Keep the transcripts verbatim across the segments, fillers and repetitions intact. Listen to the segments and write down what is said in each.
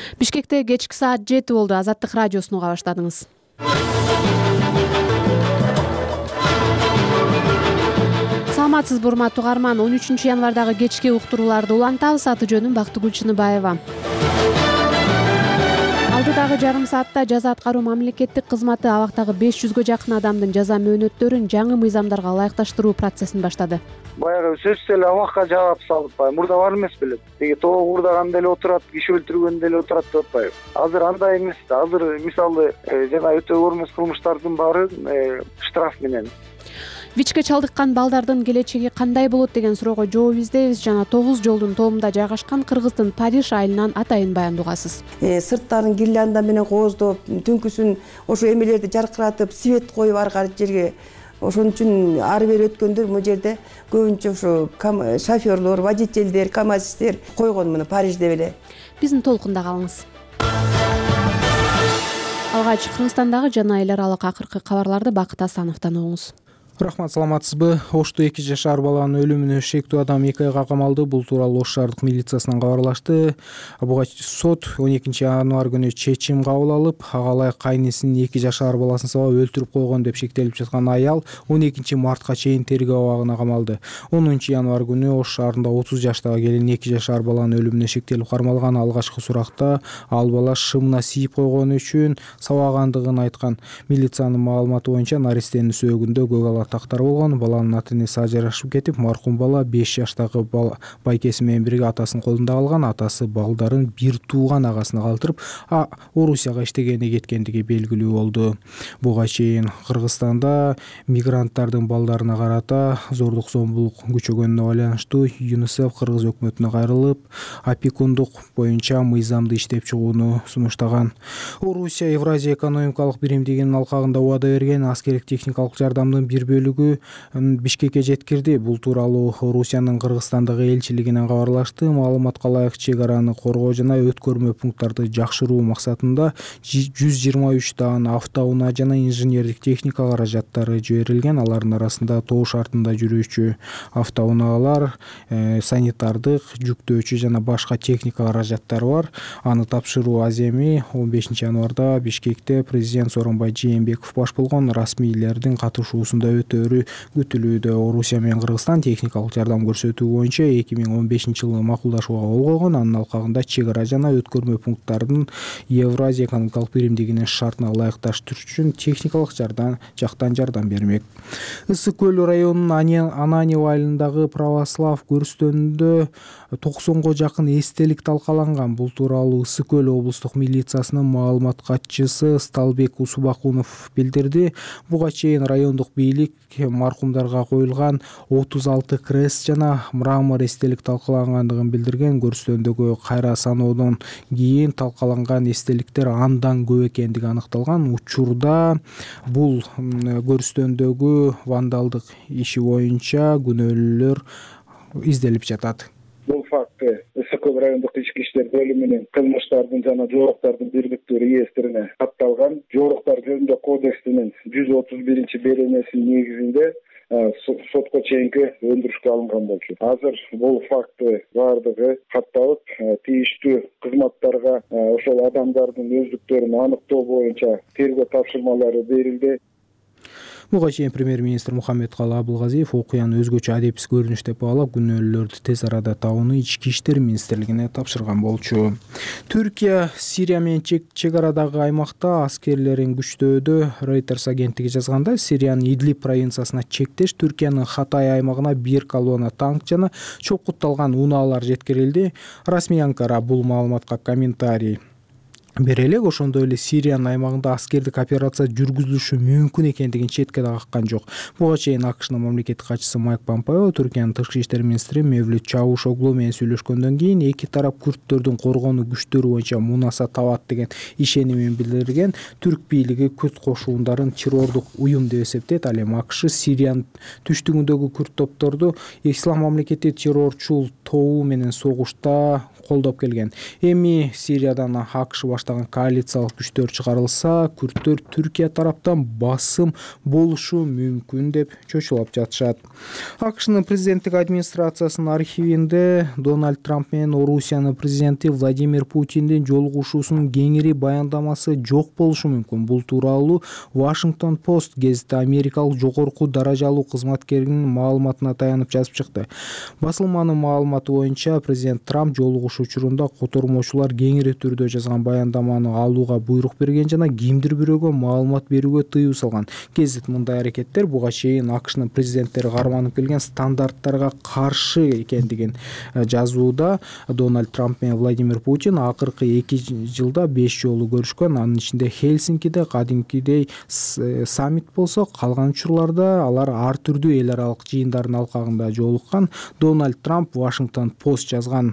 Бишкекте кечки саат жети болду. Азаттык радиосун уга баштадыңыз. Саламатсызбы урматтуу угарман. он үчүнчү январдагы кечки уктурууларды улантабыз. Аты жөнүм Бактыгүл Чыныбаева. Алдыдагы жарым саатта жаза аткаруу мамлекеттик кызматы абактагы беш жүзгө жакын адамдын жаза мөөнөттөрүн жаңы мыйзамдарга ылайыкташтыруу процессин баштады. Баягы сөзсүз эле абакка жаап салып, баягы мурда бар эмес беле. Теги тоо уурдаганда эле отурат, киши өлтүргөндө эле отурат деп атпайбы. Азыр андай эмес. Азыр мисалы жана өтө оор эмес кылмыштардын баары штраф менен. ВИЧке чалдыккан балдардын келечеги кандай болот деген суроого жооп издейбиз жана тогуз жолдун тобунда жайгашкан Кыргыздын Париж айылынан атайын баянды угасыз. Сырттарын гирлянда менен кооздоп, түнкүсүн ошо эмелерди жаркыратып, свет коюп аркы жерге. Ошон үчүн ары бери өткөндөр бул жерде көбүнчө ошо шофёрлор, водительдер, камазистер койгон муну Парижде беле. Биздин толкунда калыңыз. Алгач Кыргызстандагы жана эл аралык акыркы кабарларды Бакыт Асановдон угуңуз. Рахмат, саламатсызбы? Ошто эки жашар баланын өлүмүнө шектүү адам эки айга камалды. Бул тууралуу Ош шаардык милициясынан кабарлашты. Буга сот он экинчи январь күнү чечим кабыл алып, ага ылайык кайнесинин эки жашар баласын сабап өлтүрүп койгон деп шектелип жаткан аял он экинчи мартка чейин тергөө абагына камалды. онунчу январь күнү Ош шаарында отуз жаштагы келин эки жашар баланын өлүмүнө шектелип кармалган. Алгачкы суракта ал бала шымына siiп койгону үчүн сабагандыгын айткан. Милициянын маалыматы боюнча наристенин сөөгүндө көк тактар болгон. Баланын ата энеси ажырашып кетип, маркум бала беш жаштагы байкеси менен бирге атасынын колунда калган. Атасы балдарын бир тууган агасына калтырып, а Орусияга иштегени кеткендиги белгилүү болду. Буга чейин Кыргызстанда мигранттардын балдарына карата зордук зомбулук күчөгөнүнө байланыштуу ЮНИСЕФ Кыргыз өкмөтүнө кайрылып, опекундук боюнча мыйзамды иштеп чыгууну сунуштаган. Орусия Евразия экономикалык биримдигинин алкагында убада берген аскердик техникалык жардамдын бир бөлүгү Бишкекке жеткирди. Бул тууралуу Орусиянын Кыргызстандагы элчилигинен кабарлашты. Маалыматка ылайык чек араны коргоо жана өткөрмө пункттарды жакшыруу максатында жүз жыйырма үч дан автоунаа жана инженердик техника каражаттары жиберилген. Алардын арасында тоо шартында жүрүүчү автоунаалар, э, санитардык, жүктөөчү жана башка техника каражаттары бар. Аны тапшыруу аземи он бешинчи январда Бишкекте президент Сооронбай Жээнбеков баш болгон расмийлердин катышуусунда өтөөрү күтүлүүдө. Орусия менен Кыргызстан техникалык жардам көрсөтүү боюнча эки миң он бешинчи жылы макулдашууга кол койгон. Анын алкагында чек ара жана өткөрмө пункттардын Евразия экономикалык биримдигинин шартына ылайыкташтыруу үчүн техникалык жардам жактан жардам бермек. Ысык көл районунун Ананьево айылындагы православ көрүстөнүндө токсонго жакын эстелик талкаланган. Бул тууралуу Ысык көл облустук милициясынын маалымат катчысы Сталбек Усубакунов билдирди. Буга чейин райондук бийлик маркумдарга коюлган отуз алты крест жана мрамор эстелик талкалангандыгын билдирген. Көрүстөндөгү кайра саноодон кийин талкаланган эстеликтер андан көп экендиги аныкталган. Учурда бул көрүстөндөгү вандалдык иши боюнча күнөөлүүлөр изделип жатат. Бул факты Ысык көл райондук ички иштер бөлүмүнүн кылмыштардын жана жоруктардын бирликтүү реестрине катталган. Жоруктар жөнүндө кодекстин жүз отуз биринчи беренесинин негизинде сотко чейинки өндүрүшкө алынган болчу. Азыр бул факты баардыгы катталып, тийиштүү кызматтарга ошол адамдардын өздүктөрүн аныктоо боюнча тергөө тапшырмалары берилди. Буга чейин премьер-министр Мухаммедкалый Абылгазиев окуяны өзгөчө адепсиз көрүнүш деп баалап, күнөөлүүлөрдү тез арада табууну Ички иштер министрлигине тапшырган болчу. Түркия Сирия менен чек арадагы аймакта аскерлерин күчтөөдө. Reuters агенттиги жазганда, Сириянын Идлиб провинциясына чектеш Түркиянын Хатай аймагына бир колонна танк жана чокутталган унаалар жеткирилди. Расмий Анкара бул маалыматка комментарий бере элек. Ошондой эле Сириянын аймагында аскердик операция жүргүзүлүшү мүмкүн экендигин четке да каккан жок. Буга чейин АКШнын мамлекеттик катчысы Майк Помпео Түркиянын тышкы иштер министри Мевлют Чавушоглу менен сүйлөшкөндөн кийин эки тарап күрттөрдүн коргонуу күчтөрү боюнча мунаса табат деген ишенимин билдирген. Түрк бийлиги күрт кошуундарын террордук уюм деп эсептейт. Ал эми АКШ Сириянын түштүгүндөгү күрт топторду ислам мамлекети террорчул тобу менен согушта колдоп келген. Эми Сириядан АКШ баштаган коалициялык күчтөр чыгарылса, күрттөр Түркия тараптан басым болушу мүмкүн деп чочулап жатышат. АКШнын президенттик администрациясынын архивинде Дональд Трамп менен Орусиянын президенти Владимир Путиндин жолугушуусунун кеңири баяндамасы жок болушу мүмкүн. Бул тууралуу Washington Post гезити америкалык жогорку даражалуу кызматкеринин маалыматына таянып жазып чыкты. Басылманын маалыматы боюнча президент Трамп жолугушуу учурунда котормочулар кеңири түрдө жазган баяндаманы алууга буйрук берген жана кимдир бирөөгө маалымат берүүгө тыюу салган. Гезит мындай аракеттер буга чейин АКШнын президенттери карманып келген стандарттарга каршы экендигин жазууда. Дональд Трамп менен Владимир Путин акыркы эки жылда беш жолу көрүшкөн. Анын ичинде Хельсинкиде кадимкидей саммит болсо, калган учурларда алар ар түрдүү эл аралык жыйындардын алкагында жолуккан. Дональд Трамп Washington Post жазган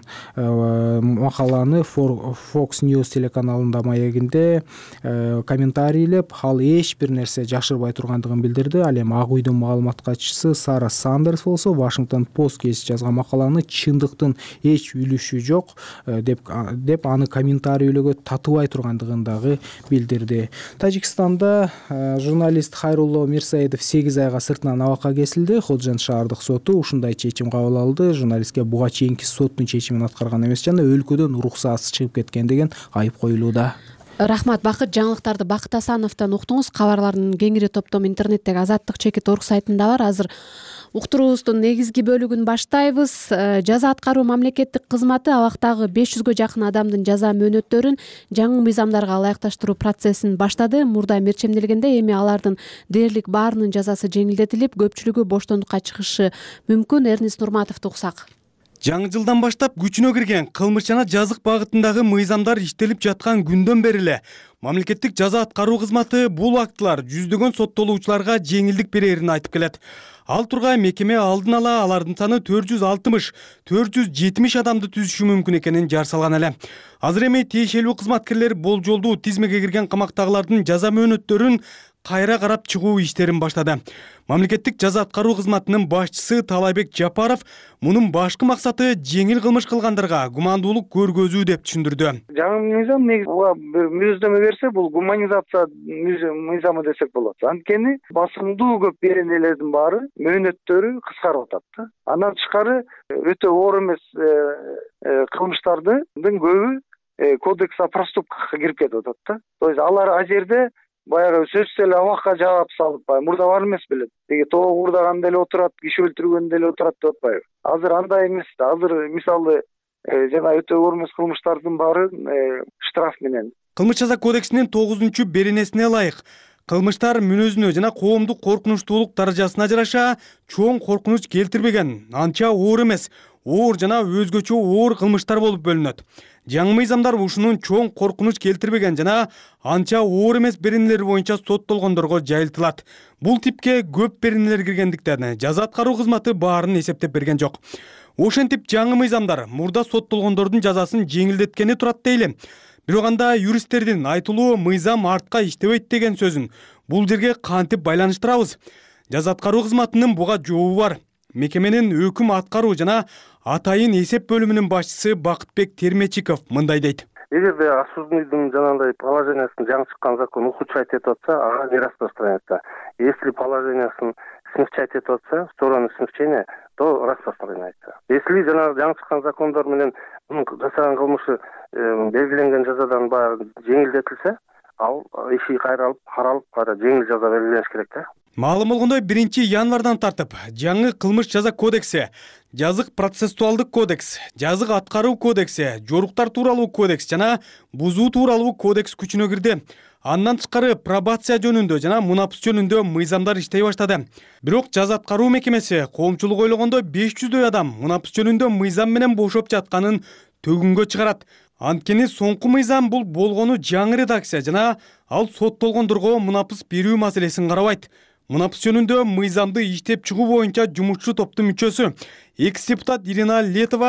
макаланы Fox News телеканалында маегинде комментарийлеп, ал эч бир нерсе жашырбай тургандыгын билдирди. Ал эми Ак үйдүн маалымат катчысы Сара Сандерс болсо Washington Post гезити жазган макаланы чындыктын эч үлүшү жок деп деп аны комментарийлөөгө татыбай тургандыгын дагы билдирди. Тажикстанда журналист Хайрулло Мирсаидов сегиз айга сыртынан абакка кесилди. Ходжент шаардык соту ушундай чечим кабыл алды. Журналистке буга чейинки соттун чечимин аткарган эмес жана өлкөдөн уруксаатсыз чыгып кеткен деген айып коюлууда. Рахмат. Бакыт, жаңылыктарды Бакыт Асановдон уктуңуз. Кабарлардын кеңири топтому интернеттеги Азаттык чекит орг сайтында бар. Азыр уктуруубуздун негизги бөлүгүн баштайбыз. Жаза аткаруу мамлекеттик кызматы абактагы беш жүзгө жакын адамдын жаза мөөнөттөрүн жаңы мыйзамдарга ылайыкташтыруу процессин баштады. Мурда мерчемделгенде, эми алардын дээрлик баарынын жазасы жеңилдетилип, көпчүлүгү боштондукка чыгышы мүмкүн. Эрнис Нурматовду уксак. Жаңы жылдан баштап күчүнө кирген кылмыш жана жазык багытындагы мыйзамдар иштелип жаткан күндөн бери эле мамлекеттик жаза аткаруу кызматы бул актылар жүздөгөн соттолуучуларга жеңилдик берерин айтып келет. Ал тургай мекеме алдын ала алардын саны төрт жүз алтымыш төрт жүз жетимиш адамды түзүшү мүмкүн экенин жар салган эле. Азыр эми тиешелүү кызматкерлер болжолдуу тизмеге кирген камактагылардын жаза мөөнөттөрүн кайра карап чыгуу иштерин баштады. Мамлекеттик жаза аткаруу кызматынын башчысы Талайбек Жапаров мунун башкы максаты жеңил кылмыш кылгандарга гумандуулук көргөзүү деп түшүндүрдү. Жаңы мыйзам буга бир мүнөздөмө берсе, бул гуманизация мыйзамы десек болот. Анткени басымдуу көп беренелердин баары мөөнөттөрү кыскарып атат. Андан тышкары өтө оор эмес кылмыштардын көбү кодекс о проступках кирип кетип атат. То есть алар а жерде баягы сөзсүз эле абакка жаап салып, мурда бар эмес белет. Деги тоо курдаганда эле отурат, киши өлтүргөндө эле отурат деп атпайбы. Азыр андай эмес. Азыр мисалы жана өтө оор эмес кылмыштардын баары штраф менен. Кылмыш жаза кодексинин тогузунчу беренесине ылайык кылмыштар мүнөзүнө жана коомдук коркунучтуулук даражасына жараша чоң коркунуч келтирбеген, анча оор эмес, оор жана өзгөчө оор кылмыштар болуп бөлүнөт. Жаңы мыйзамдар ушунун чоң коркунуч келтирбеген жана анча оор эмес беренелер боюнча соттолгондорго жайылтылат. Бул типке көп беренелер киргендиктен жаза аткаруу кызматы баарын эсептеп берген жок. Ошентип жаңы мыйзамдар мурда соттолгондордун жазасын жеңилдеткени турат дейли. Бирок анда юристтердин айтылуу мыйзам артка иштебейт деген сөзүн бул жерге кантип байланыштырабыз? Жаза аткаруу кызматынын буга жообу бар. Мекеменин өкүм аткаруу жана атайын эсеп бөлүмүнүн башчысы Бакытбек Термечиков мындай дейт. Эгерде осужденныйдын жанагындай положениясын жаңы чыккан закон ухудшать этип атса, ага не распространяется. Если положениясын смягчать этип атса, в сторону смягчения, то распространяется. Если жанагы жаңы чыккан закондор менен жасаган кылмышы белгиленген жазадан баары жеңилдетилсе, ал иши кайралып, каралып, кайра жеңил жаза белгилеш керек да. Маалым болгондой биринчи январдан тартып жаңы кылмыш жаза кодекси, жазык процессуалдык кодекс, жазык аткаруу кодекси, жоруктар тууралуу кодекс жана бузуу тууралуу кодекс күчүнө кирди. Андан тышкары пробация жөнүндө жана мунапыс жөнүндө мыйзамдар иштей баштады. Бирок жаза аткаруу мекемеси коомчулук ойлогондо беш жүздөй адам мунапыс жөнүндө мыйзам менен бошоп жатканын төгүнгө чыгарат. Анткени соңку мыйзам бул болгону жаңы редакция жана ал соттолгондорго мунапыс берүү маселесин карабайт. Мунапыс жөнүндө мыйзамды иштеп чыгуу боюнча жумушчу топтун мүчөсү экс депутат Ирина Летова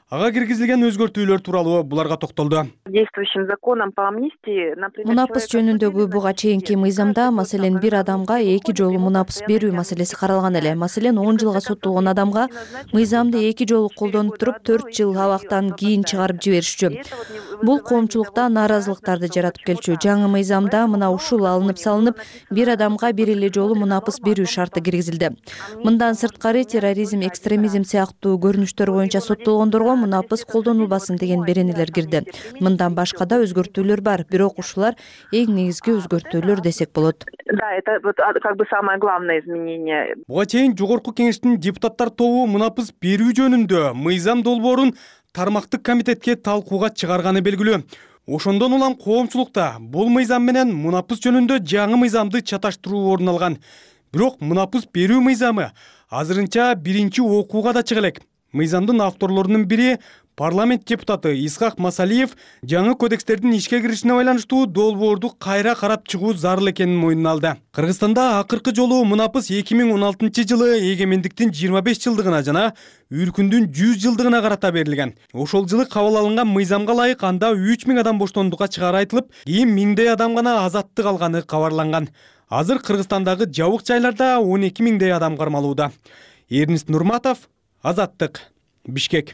ага киргизилген өзгөртүүлөр тууралуу буларга токтолду. Действующим законом по амнистии, например, мунапыс жөнүндөгү буга чейинки мыйзамда маселен бир адамга эки жолу мунапыс берүү маселеси каралган эле. Маселен он жылга соттолгон адамга мыйзамды эки жолу колдонуп туруп төрт жыл абактан кийин чыгарып жиберишчү. Бул коомчулукта нааразылыктарды жаратып келчү. Жаңы мыйзамда мына ушул алынып салынып, бир адамга бир эле жолу мунапыс берүү шарты киргизилди. Мындан сырткары терроризм, экстремизм сыяктуу көрүнүштөр боюнча соттолгондорго мунапыс колдонулбасын деген беренелер кирди. Мындан башка да өзгөртүүлөр бар, бирок ушулар эң негизги өзгөртүүлөр десек болот. Да, это вот как бы самое главное изменение. Буга чейин Жогорку Кеңештин депутаттар тобу мунапыс берүү жөнүндө мыйзам долбоорун тармактык комитетке талкууга чыгарганы белгилүү. Ошондон улам коомчулукта бул мыйзам менен мунапыс жөнүндө жаңы мыйзамды чаташтыруу орун алган. Бирок мунапыс берүү мыйзамы азырынча биринчи окууга да чыга элек. Мыйзамдын авторлорунун бири парламент депутаты Исхак Масалиев жаңы кодекстердин ишке киришине байланыштуу долбоорду кайра карап чыгуу зарыл экенин мойнуна алды. Кыргызстанда акыркы жолу мунапыс эки миң он алтынчы жылы эгемендиктин жыйырма беш жылдыгына жана үркүндүн жүз жылдыгына карата берилген. Ошол жылы кабыл алынган мыйзамга ылайык анда үч миң адам боштондукка чыгары айтылып, кийин миңдей адам гана азаттык алганы кабарланган. Азыр Кыргызстандагы жабык жайларда он эки миңдей адам кармалууда. Эрнист Нурматов, Азаттык, Бишкек.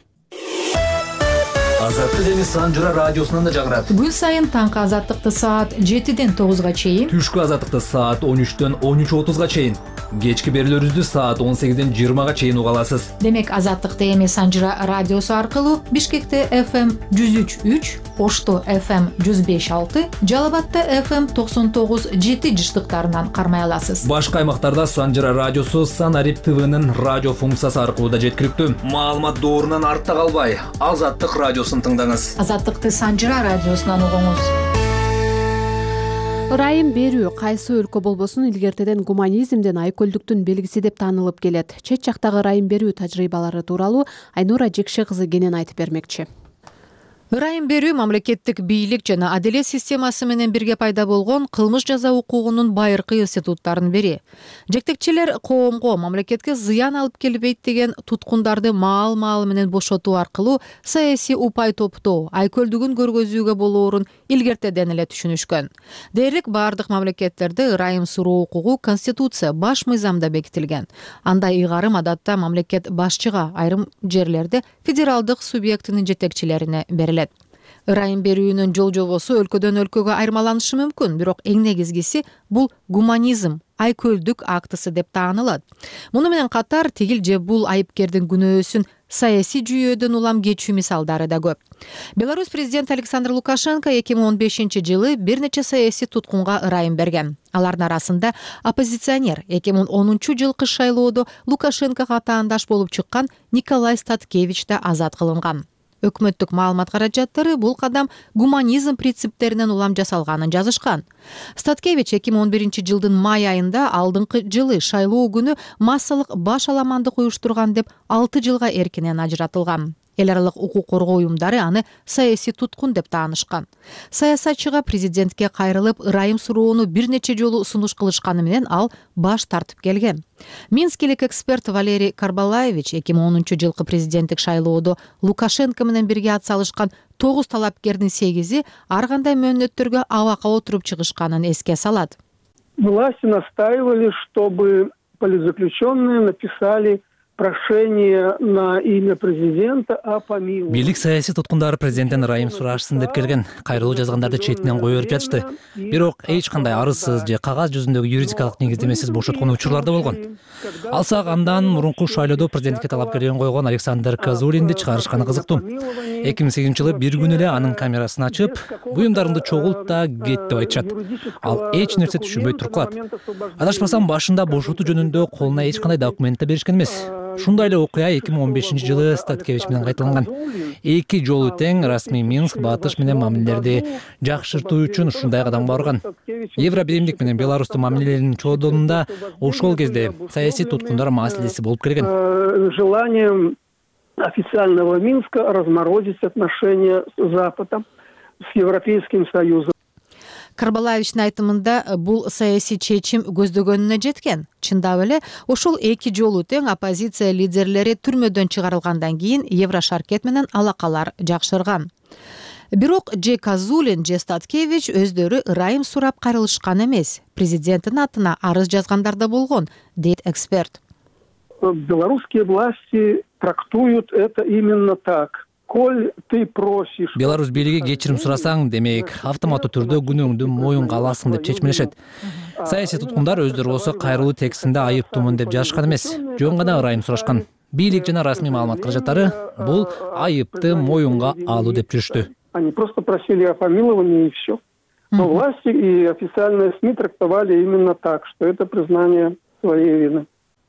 Азаттык эми Санжыра радиосунан да жагырат. Күн сайын таңкы азаттыкты саат жетиден тогузга чейин, түшкү азаттыкты саат он үчтөн он үч отузга чейин, кечки берүүлөрүбүздү саат он сегизден жыйырмага чейин уга аласыз. Демек азаттыкты эми Санжыра радиосу аркылуу Бишкекте эф эм жүз үч үч, Ошто эф эм жүз беш алты, Жалал Абадта эф эм токсон тогуз жети жыштыктарынан кармай аласыз. Башка аймактарда Санжыра радиосу Санарип ТВнын радио функциясы аркылуу да жеткиликтүү. Маалымат доорунан артта калбай, Азаттык радиосун тыңдаңыз. Азаттыкты Санжыра радиосунан угуңуз. Ырайым берүү кайсы өлкө болбосун илгертеден гуманизмден айкөлдүктүн белгиси деп таанылып келет. Чет жактагы ырайым берүү тажрыйбалары тууралуу Айнура Жекше кызы кенен айтып бермекчи. Ырайым берүү мамлекеттик бийлик жана адилет системасы менен бирге пайда болгон кылмыш жаза укугунун байыркы институттарынын бири. Жектекчилер коомго, мамлекетке зыян алып келбейт деген туткундарды маал-маал менен бошотуу аркылуу саясий упай топтоо, айкөлдүгүн көргөзүүгө болоорун илгертеден эле түшүнүшкөн. Дээрлик бардык мамлекеттерде ырайым суроо укугу конституция баш мыйзамда бекитилген. Анда ыйгарым адатта мамлекет башчыга, айрым жерлерде федералдык субъектинин жетекчилерине берилет. Ырайым берүүнүн жол жобосу өлкөдөн өлкөгө айырмаланышы мүмкүн, бирок эң негизгиси бул гуманизм, айкөлдүк актысы деп таанылат. Муну менен катар тигил же бул айыпкердин күнөөсүн саясий жүйөөдөн улам кечүү мисалдары да көп. Беларусь президенти Александр Лукашенко эки миң он бешинчи жылы бир нече саясий туткунга ырайым берген. Алардын арасында оппозиционер эки миң онунчу жылкы шайлоодо Лукашенкого таандаш болуп чыккан Николай Статкевич да азат кылынган. Өкмөттүк маалымат каражаттары бул кадам гуманизм принциптеринен улам жасалганын жазышкан. Статкевич эки миң он биринчи жылдын май айында алдыңкы жылы шайлоо күнү массалык баш аламандык уюштурган деп алты жылга эркинен ажыратылган. Эл аралык укук коргоо уюмдары аны саясий туткун деп таанышкан. Саясатчыга президентке кайрылып ырайым суроону бир нече жолу сунуш кылышканы менен ал баш тартып келген. Минскилик эксперт Валерий Карбалаевич эки миң онунчу жылкы президенттик шайлоодо Лукашенко менен бирге атсалышкан тогуз талапкердин сегизи ар кандай мөөнөттөргө абакка отуруп чыгышканын эске салат. Власти настаивали, чтобы политзаключенные написали прошение на имя президента о помиловании. Бийлик саясий туткундары президенттен ырайым сурашсын деп келген. Кайрылуу жазгандарды четинен кое берип жатышты. Бирок эч кандай арызсыз же кагаз жүзүндөгү юридикалык негиздемесиз бошоткон учурлар да болгон. Алсак андан мурунку шайлоодо президентке талапкерлигин койгон Александр Козулинди чыгарышканы кызыктуу. эки миң сегизинчи жылы бир күнү эле анын камерасын ачып, буюмдарыңды чогулт да кет деп айтышат. Ал эч нерсе түшүнбөй туруп калат. Адашпасам башында бошотуу жөнүндө колуна эч кандай документ да беришкен эмес. Шундай эле окуя эки миң он бешинчи жылы Статкевич менен кайталанган. Эки жолу тең расмий Минск батыш менен мамилелерди жакшыртуу үчүн ушундай кадамга барган. Евробиримдик менен Беларустун мамилелеринин чоодонунда ошол кезде саясий туткундар маселеси болуп келген. Желанием официального Минска разморозить отношения с Западом, с Европейским Союзом. Карбалаевичтин айтымында бул саясий чечим көздөгөнүнө жеткен. Чындап эле ошол эки жолу тең оппозиция лидерлери түрмөдөн чыгарылгандан кийин Еврошаркет менен алакалар жакшырган. Бирок же Казулин, же Статкевич өздөрү ырайым сурап кайрылышкан эмес. Президенттин атына арыз жазгандар да болгон, дейт эксперт. Белорусские власти трактуют это именно так. Коль ты просишь... Беларусь бийлиги кечирим сурасаң, демек, автоматтуу түрдө күнөөңдү моюнга аласың деп чечмелешет. Саясий туткундар өздөрү болсо кайрылуу текстинде айыптуумун деп жазышкан эмес, жөн гана ырайым сурашкан. Бийлик жана расмий маалымат каражаттары бул айыпты моюнга алуу деп жүрүштү. Они просто просили о помиловании и все. Но власти и официальные СМИ трактовали именно так, что это признание своей вины.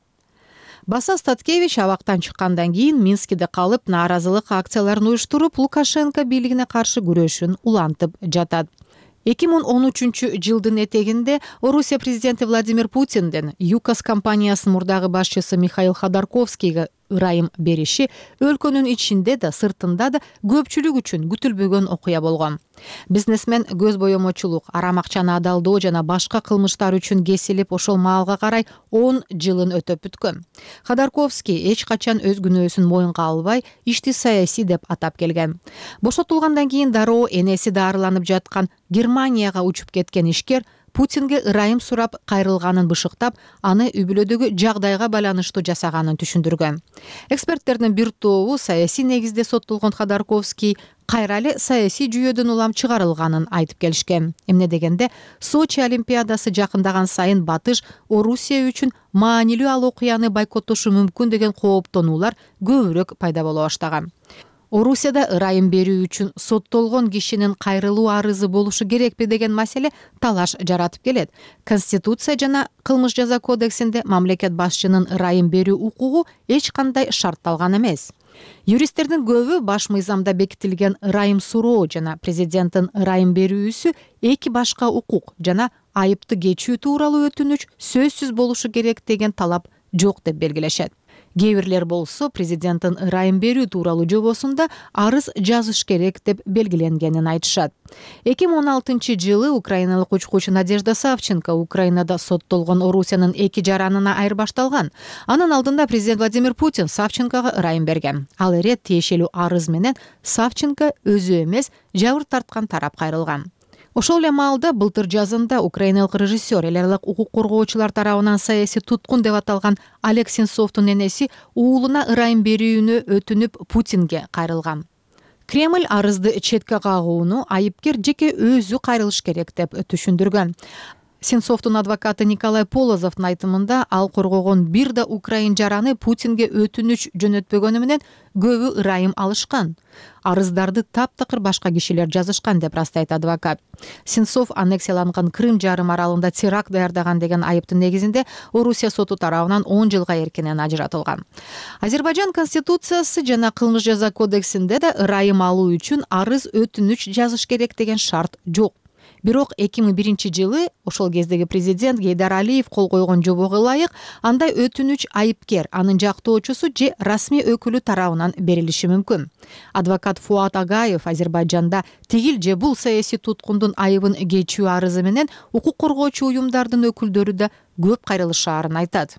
Баса Статкевич абактан чыккандан кийин Минскиде калып, нааразылык акцияларын уюштуруп, Лукашенко бийлигине каршы күрөшүн улантып жатат. эки миң он үчүнчү жылдын этегинде Орусия президенти Владимир Путиндин ЮКОС компаниясынын мурдагы башчысы Михаил Ходорковскийге ырайым бериши өлкөнүн ичинде да сыртында да көпчүлүк үчүн күтүлбөгөн окуя болгон. Бизнесмен көз боемочулук, арам акчаны адалдоо жана башка кылмыштар үчүн кесилип, ошол маалга карай он жылын өтөп бүткөн. Ходорковский эч качан өз күнөөсүн моюнга албай, ишти саясий деп атап келген. Бошотулгандан кийин дароо энеси дарыланып жаткан Германияга учуп кеткен ишкер Путинге ырайым сурап кайрылганын бышыктап, аны үй бүлөдөгү жагдайга байланыштуу жасаганын түшүндүргөн. Эксперттердин бир тобу саясий негизде соттолгон Ходорковский кайра эле саясий жүйөдөн улам чыгарылганын айтып келишкен. Эмне дегенде, Сочи олимпиадасы жакындаган сайын Батыш Орусия үчүн маанилүү ал окуяны бойкоттошу мүмкүн деген кооптонуулар көбүрөөк пайда боло баштаган. Орусияда ырайым берүү үчүн соттолгон кишинин кайрылуу арызы болушу керекпи деген маселе талаш жаратып келет. Конституция жана кылмыш жаза кодексинде мамлекет башчынын ырайым берүү укугу эч кандай шартталган эмес. Юристтердин көбү баш мыйзамда бекитилген ырайым суроо жана президенттин ырайым берүүсү эки башка укук жана айыпты кечүү тууралуу өтүнүч сөзсүз болушу керек деген талап жок деп белгилешет. Кээ бирлер болсо президенттин ырайым берүү тууралуу жобосунда арыз жазыш керек деп белгиленгенин айтышат. эки миң он алтынчы жылы украиналык учкучу Надежда Савченко Украинада соттолгон Орусиянын эки жаранына айырбашталган. Анын алдында президент Владимир Путин Савченкого ырайым берген. Ал ирет тиешелүү арыз менен Савченко өзү эмес, жабыр тарткан тарап кайрылган. Ошол эле маалда былтыр жазында украиналык режиссер, эл аралык укук коргоочулар тарабынан саясий туткун деп аталган Олег Сенцовдун энеси уулуна ырайым берүүнү өтүнүп Путинге кайрылган. Кремль арызды четке кагууну айыпкер жеке өзү кайрылыш керек деп түшүндүргөн. Сенцовдун адвокаты Николай Полозовдун айтымында ал коргогон бир да украин жараны Путинге өтүнүч жөнөтпөгөнү менен көбү ырайым алышкан. Арыздарды таптакыр башка кишилер жазышкан деп ырастайт адвокат. Сенцов аннексияланган Крым жарым аралында теракт даярдаган деген айыптын негизинде Орусия соту тарабынан он жылга эркинен ажыратылган. Азербайжан конституциясы жана кылмыш жаза кодексинде да ырайым алуу үчүн арыз өтүнүч жазыш керек деген шарт жок. Бирок эки миң биринчи жылы ошол кездеги президент Гейдар Алиев кол койгон жобого ылайык андай өтүнүч айыпкер, анын жактоочусу же расмий өкүлү тарабынан берилиши мүмкүн. Адвокат Фуат Агаев Азербайжанда тигил же бул саясий туткундун айыбын кечүү арызы менен укук коргоочу уюмдардын өкүлдөрү да көп кайрылышаарын айтат.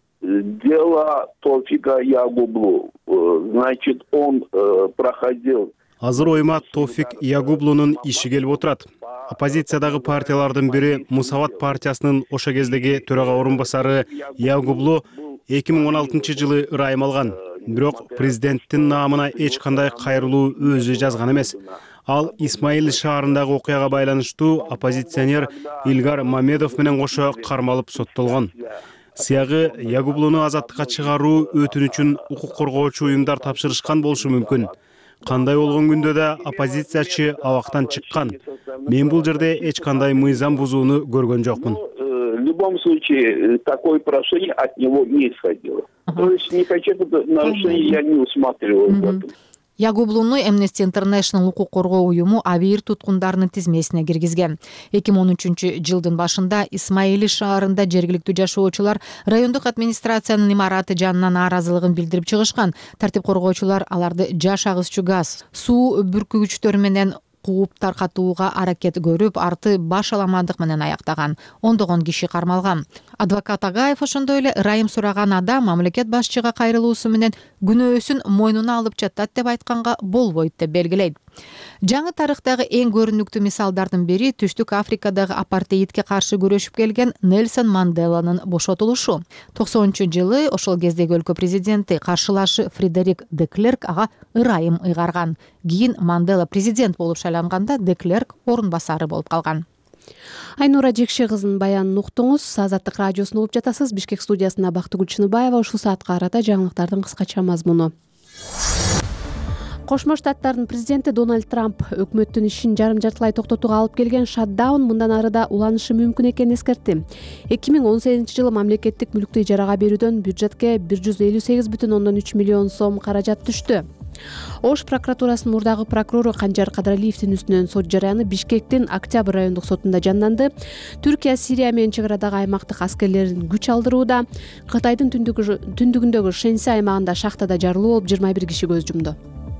Дело Тофика Ягублу, значит, он проходил. Азыр ойма Тофик Ягублунун иши келип отурат. Оппозициядагы партиялардын бири Мусават партиясынын ошо кездеги төрага орун басары Ягублу эки миң он алтынчы жылы ырайым алган. Бирок президенттин наамына эч кандай кайрылуу өзү жазган эмес. Ал Исмаил шаарындагы окуяга байланыштуу оппозиционер Илгар Мамедов менен кошо кармалып соттолгон. Сыягы Ягублуну азаттыкка чыгаруу өтүнүчүн укук коргоочу уюмдар тапшырышкан болушу мүмкүн. Кандай болгон күндө да оппозициячы абактан чыккан. Мен бул жерде эч кандай мыйзам бузууну көргөн жокмун. В любом случае, такое прошение от него не исходило. То есть никаких нарушений я не усматриваю в этом. Ягублуну Amnesty International укук коргоо уюму абийир туткундарынын тизмесине киргизген. эки миң он үчүнчү жылдын башында Исмаили шаарында жергиликтүү жашоочулар райондук администрациянын имараты жанынан нааразылыгын билдирип чыгышкан. Тартип коргоочулар аларды жаш агызчу газ, суу бүркүгүчтөр менен кууп таркатууга аракет көрүп, арты баш аламандык менен аяктаган. Ондогон киши кармалган. Адвокат Агаев ошондой эле ырайым сураган адам мамлекет башчыга кайрылуусу менен күнөөсүн мойнуна алып жатат деп айтканга болбойт деп белгилейт. Жаңы тарыхтагы эң көрүнүктүү мисалдардын бири Түштүк Африкадагы апартеидке каршы күрөшүп келген Нельсон Манделанын бошотулушу. токсонунчу жылы ошол кездеги өлкө президенти каршылашы Фредерик де Клерк ага ырайым ыйгарган. Кийин Мандела президент болуп шайланганда де Клерк орун басары болуп калган. Айнура Жекше кызынын баянын уктуңуз. Азаттык радиосун угуп жатасыз. Бишкек студиясында Бактыгүл Чыныбаева. Ушул саатка карата жаңылыктардын кыскача мазмуну. Кошмо Штаттардын президенти Дональд Трамп өкмөттүн ишин жарым-жартылай токтотууга алып келген шатдаун мындан ары да уланышы мүмкүн экенин эскертти. эки миң он сегизинчи жылы мамлекеттик мүлктү ижарага берүүдөн бюджетке бир жүз элүү сегиз бүтүн ондон үч миллион сом каражат түштү. Ош прокуратурасынын мурдагы прокурору Канжар Кадралиевдин үстүнөн сот жарыяны Бишкектин Октябрь райондук сотунда жанданды. Түркия Сирия менен чек арадагы аймактык аскерлерин күч алдырууда. Кытайдын түндүгүндөгү Шэньси аймагында шахтада жарылуу болуп жыйырма бир киши көз жумду.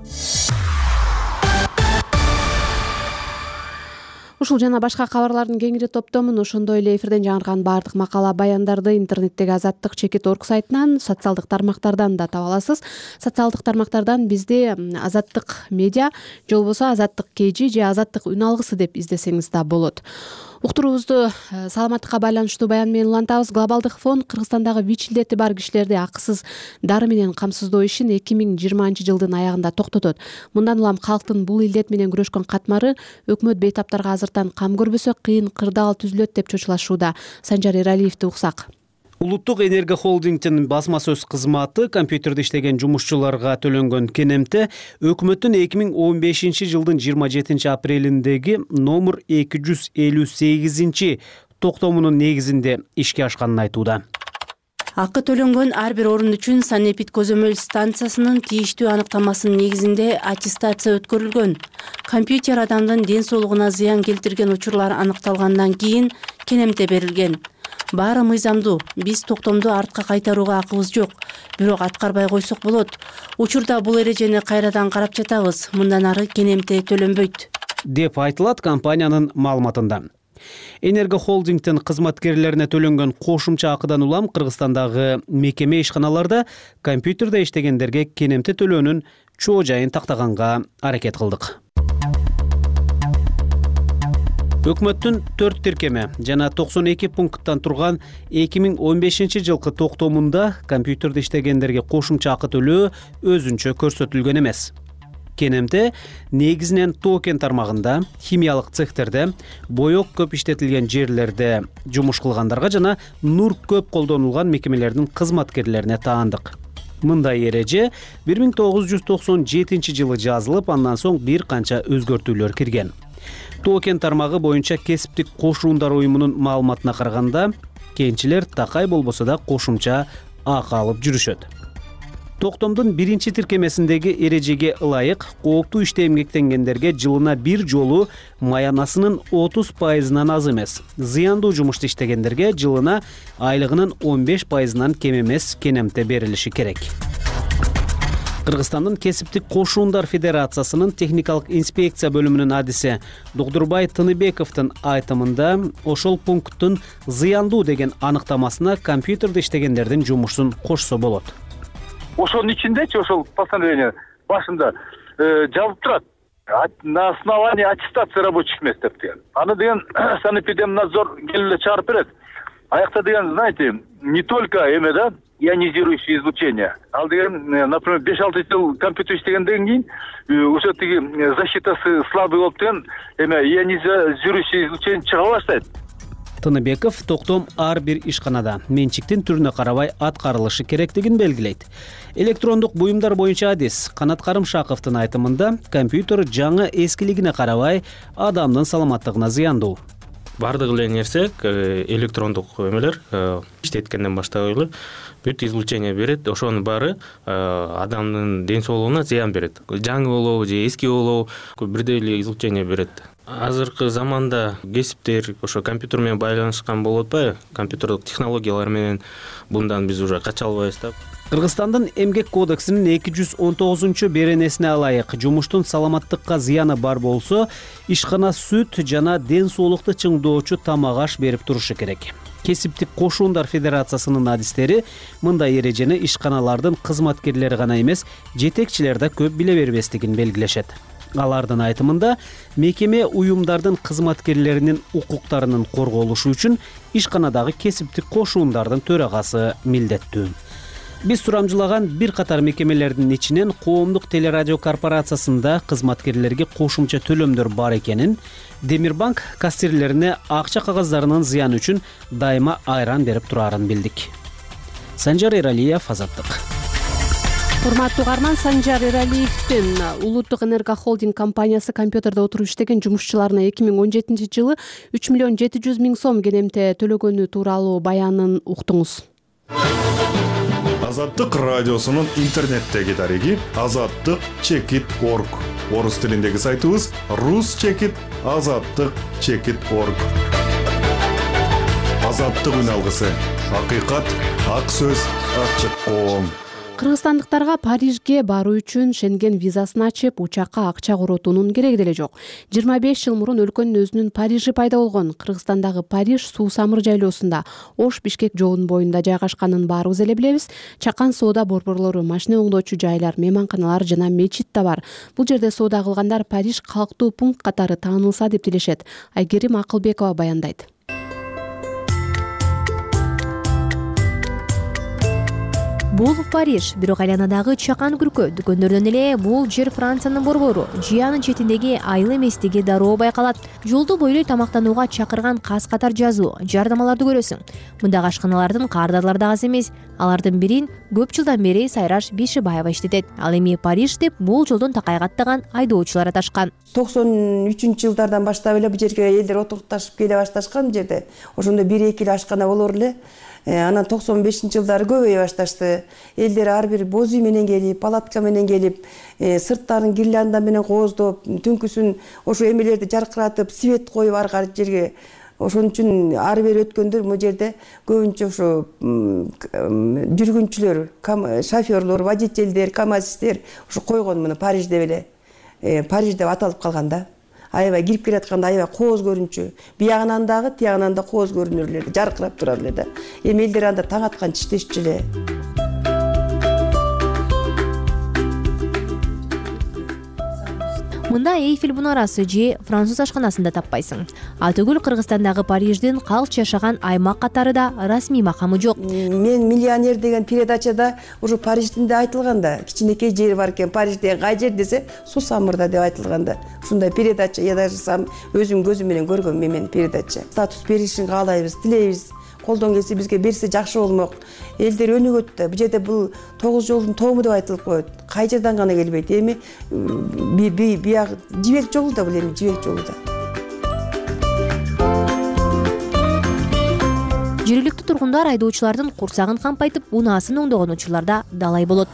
Ушул жана башка кабарлардын кеңири топтомун ошондой эле эфирден жаңырган баардык макала баяндарды интернеттеги Азаттык чекит орг сайтынан, социалдык тармактардан да таба аласыз. Социалдык тармактардан бизди Азаттык медиа же болбосо Азаттык кежи же Азаттык үн алгысы деп издесеңиз да болот. Уктуруубузду саламаттыкка байланыштуу баян менен улантабыз. Глобалдык фонд Кыргызстандагы ВИЧ илдети бар кишилерди акысыз дары менен камсыздоо ишин эки миң жыйырманчы жылдын аягында токтотот. Мындан улам калктын бул илдет менен күрөшкөн катмары өкмөт бейтаптарга азыртан кам көрбөсө кыйын кырдаал түзүлөт деп чочулашууда. Санжар Эралиевди уксак. Улуттук энергия холдингдин басма сөз кызматы компьютерде иштеген жумушчуларга төлөнгөн кенемте өкмөттүн эки миң он бешинчи жылдын жыйырма жетинчи апрелиндеги номер эки жүз элүү сегизинчи токтомунун негизинде ишке ашканын айтууда. Акы төлөнгөн ар бир орун үчүн Санэпид көзөмөл станциясынын тийиштүү аныктамасынын негизинде аттестация өткөрүлгөн. Компьютер адамдын ден соолугуна зыян келтирген учурлар аныкталгандан кийин кенемте берилген. Баары мыйзамдуу, биз токтомду артка кайтарууга акыбыз жок, бирок аткарбай койсок болот. Учурда бул эрежени кайрадан карап жатабыз, мындан ары кенемте төлөнбөйт деп айтылат компаниянын маалыматында. Энерго холдингдин кызматкерлерине төлөнгөн кошумча акыдан улам Кыргызстандагы мекеме ишканаларда компьютерде иштегендерге кенемте төлөөнүн чоо жайын тактаганга аракет кылдык. Өкмөттүн төрт тиркеме жана токсон эки пункттан турган эки миң он бешинчи жылкы токтомунда компьютерде иштегендерге кошумча акы төлөө өзүнчө көрсөтүлгөн эмес. Кенемте негизинен токен тармагында, химиялык цехтерде, боек көп иштетилген жерлерде жумуш кылгандарга жана нур көп колдонулган мекемелердин кызматкерлерине таандык. Мындай эреже бир миң тогуз жүз токсон жетинчи жылы жазылып, андан соң бир канча өзгөртүүлөр кирген. Токен тармагы боюнча кесиптик кошуундар уюмунун маалыматына караганда, кенчилер такай болбосо да кошумча акы алып жүрүшөт. Токтомдун биринчи тиркемесиндеги эрежеге ылайык кооптуу иште эмгектенгендерге жылына бир жолу маянасынын отуз пайызынан аз эмес, зыяндуу жумушта иштегендерге жылына айлыгынын он беш пайызынан кем эмес кенемте берилиши керек. Кыргызстандын кесиптик кошуундар федерациясынын техникалык инспекция бөлүмүнүн адиси Догдурбай Тыныбековдун айтымында ошол пункттун зыяндуу деген аныктамасына компьютерде иштегендердин жумушун кошсо болот. Ошонун ичиндечи ошол постановление башында жазып турат. На основании аттестации рабочих мест деп деген. Аны деген санэпидемнадзор келип эле чыгарып берет. Аякта деген, знаете, не только эме да, ионизирующее излучение. Ал деген, например, беш-алты жыл компьютер иштегенден кийин уже тиги защитасы слабый болуп деген эме ионизирующее излучение чыга баштайт. Тыныбеков токтом ар бир ишканада менчиктин түрүнө карабай аткарылышы керектигин белгилейт. Электрондук буюмдар боюнча адис Канат Карымшаковдун айтымында компьютер жаңы эскилигине карабай адамдын саламаттыгына зыяндуу. Бардык эле нерсе электрондук эмелер иштеткенден баштап бүт излучение берет, ошонун баары адамдын ден соолугуна зыян берет. Жаңы болобу же эски болобу бирдей эле излучение берет. азыркы заманда кесиптер ошо компьютер менен байланышкан болуп атпайбы, компьютердик технологиялар менен мындан биз уже кача албайбыз да. Кыргызстандын эмгек кодексинин эки жүз он тогузунчу беренесине ылайык жумуштун саламаттыкка зыяны бар болсо, ишкана сүт жана ден соолукту чыңдоочу тамак аш берип турушу керек. Кесиптик кошуундар федерациясынын адистери мындай эрежени ишканалардын кызматкерлери гана эмес, жетекчилер да көп биле бербестигин белгилешет. Алардын айтымында, мекеме уюмдардын кызматкерлеринин укуктарынын корголушу үчүн ишканадагы кесиптик кошуундардын төрагасы милдеттүү. Биз сурамжылаган бир катар мекемелердин ичинен Коомдук телерадио корпорациясында кызматкерлерге кошумча төлөмдөр бар экенин, Демирбанк кассирлерине акча кагаздарынын зыяны үчүн дайыма айран берип турарын билдик. Санжар Эралиев, Азаттык. Урматтуу угарман, Санжар Эралиевдин Улуттук энерго холдинг компаниясы компьютерде отуруп иштеген жумушчуларына эки миң он жетинчи жылы үч миллион жети жүз миң сом кенемте төлөгөнү тууралуу баянын уктуңуз. Азаттык радиосунун интернеттеги дареги азаттык чекит точка орг. Орус тилиндеги сайтыбыз рус чекит азаттык чекит точка орг. Азаттык үн алгысы. Акыйкат, ак сөз, ачык коом. Кыргызстандыктарга Парижге баруу үчүн Шенген визасын ачып, учакка акча коротуунун кереги деле жок. жыйырма беш жыл мурун өлкөнүн өзүнүн Парижи пайда болгон. Кыргызстандагы Париж суу самыр жайлоосунда, Ош-Бишкек жоонун боюнда жайгашканын баарыбыз эле билебиз. Чакан соода борборлору, машина оңдоочу жайлар, мейманканалар жана мечит да бар. Бул жерде соода кылгандар Париж калктуу пункт катары таанылса деп тилешет. Айгерим Акылбекова баяндайт. Бул Париж, бирок айланадагы чакан күркө дүкөндөрдөн эле бул жер Франциянын борбору, жыянын четиндеги айыл эместиги дароо байкалат. Жолду бойлой тамактанууга чакырган каз катар жазуу, жардамаларды көрөсүң. Мындагы ашканалардын кардарлары да аз эмес. Алардын бирин көп жылдан бери Сайраш Бишибаева иштетет. Ал эми Париж деп бул жолдон такайгаттаган айдоочулар аташкан. токсон үчүнчү жылдардан баштап эле бул жерге элдер отурукташып келе башташкан бул жерде. Ошондо бир эки эле ашкана болор эле. Анан токсон бешинчи жылдары көбөйө башташты. Элдер ар бир боз үй менен келип, палатка менен келип, сырттарын гирлянда менен кооздоп, түнкүсүн ошо эмелерди жаркыратып, свет коюп ар кар жерге. Ошон үчүн ары бери өткөндөр бул жерде көбүнчө ошо жүргүнчүлөр, шофёрлор, водительдер, камазисттер ошо койгон муну Париж деп эле. Париж деп аталып калган да. Аябай кирип келатканда аябай кооз көрүнчү. Биягынан дагы, тиягынан да кооз көрүнөр эле, жаркырап турар эле да. Эми элдер анда таң атканча иштешчү эле. Мында Эйфель мунарасы же француз ашканасын да таппайсың. Атөгүл Кыргызстандагы Париждин калч жашаган аймак катары да расмий макамы жок. Мен миллионер деген передачада уже Париждин да айтылган да. Кичинекей жери бар экен, Парижде кай жер десе, суу самырда деп айтылган да. Ушундай передача я даже сам өзүм көзүм менен көргөм мен передача. Статус беришин каалайбыз, тилейбиз. Колдон келсе бизге берсе жакшы болмок. Элдер өнүгөт да. Бул жерде бул тогуз жолдун тоому деп айтылып коет. Кай жерден гана келбейт. Эми биягы жибек жолу да бул эми жибек жолу да. Жергиликтүү тургундар айдоочулардын курсагын кампайтып, унаасын оңдогон учурларда далай болот.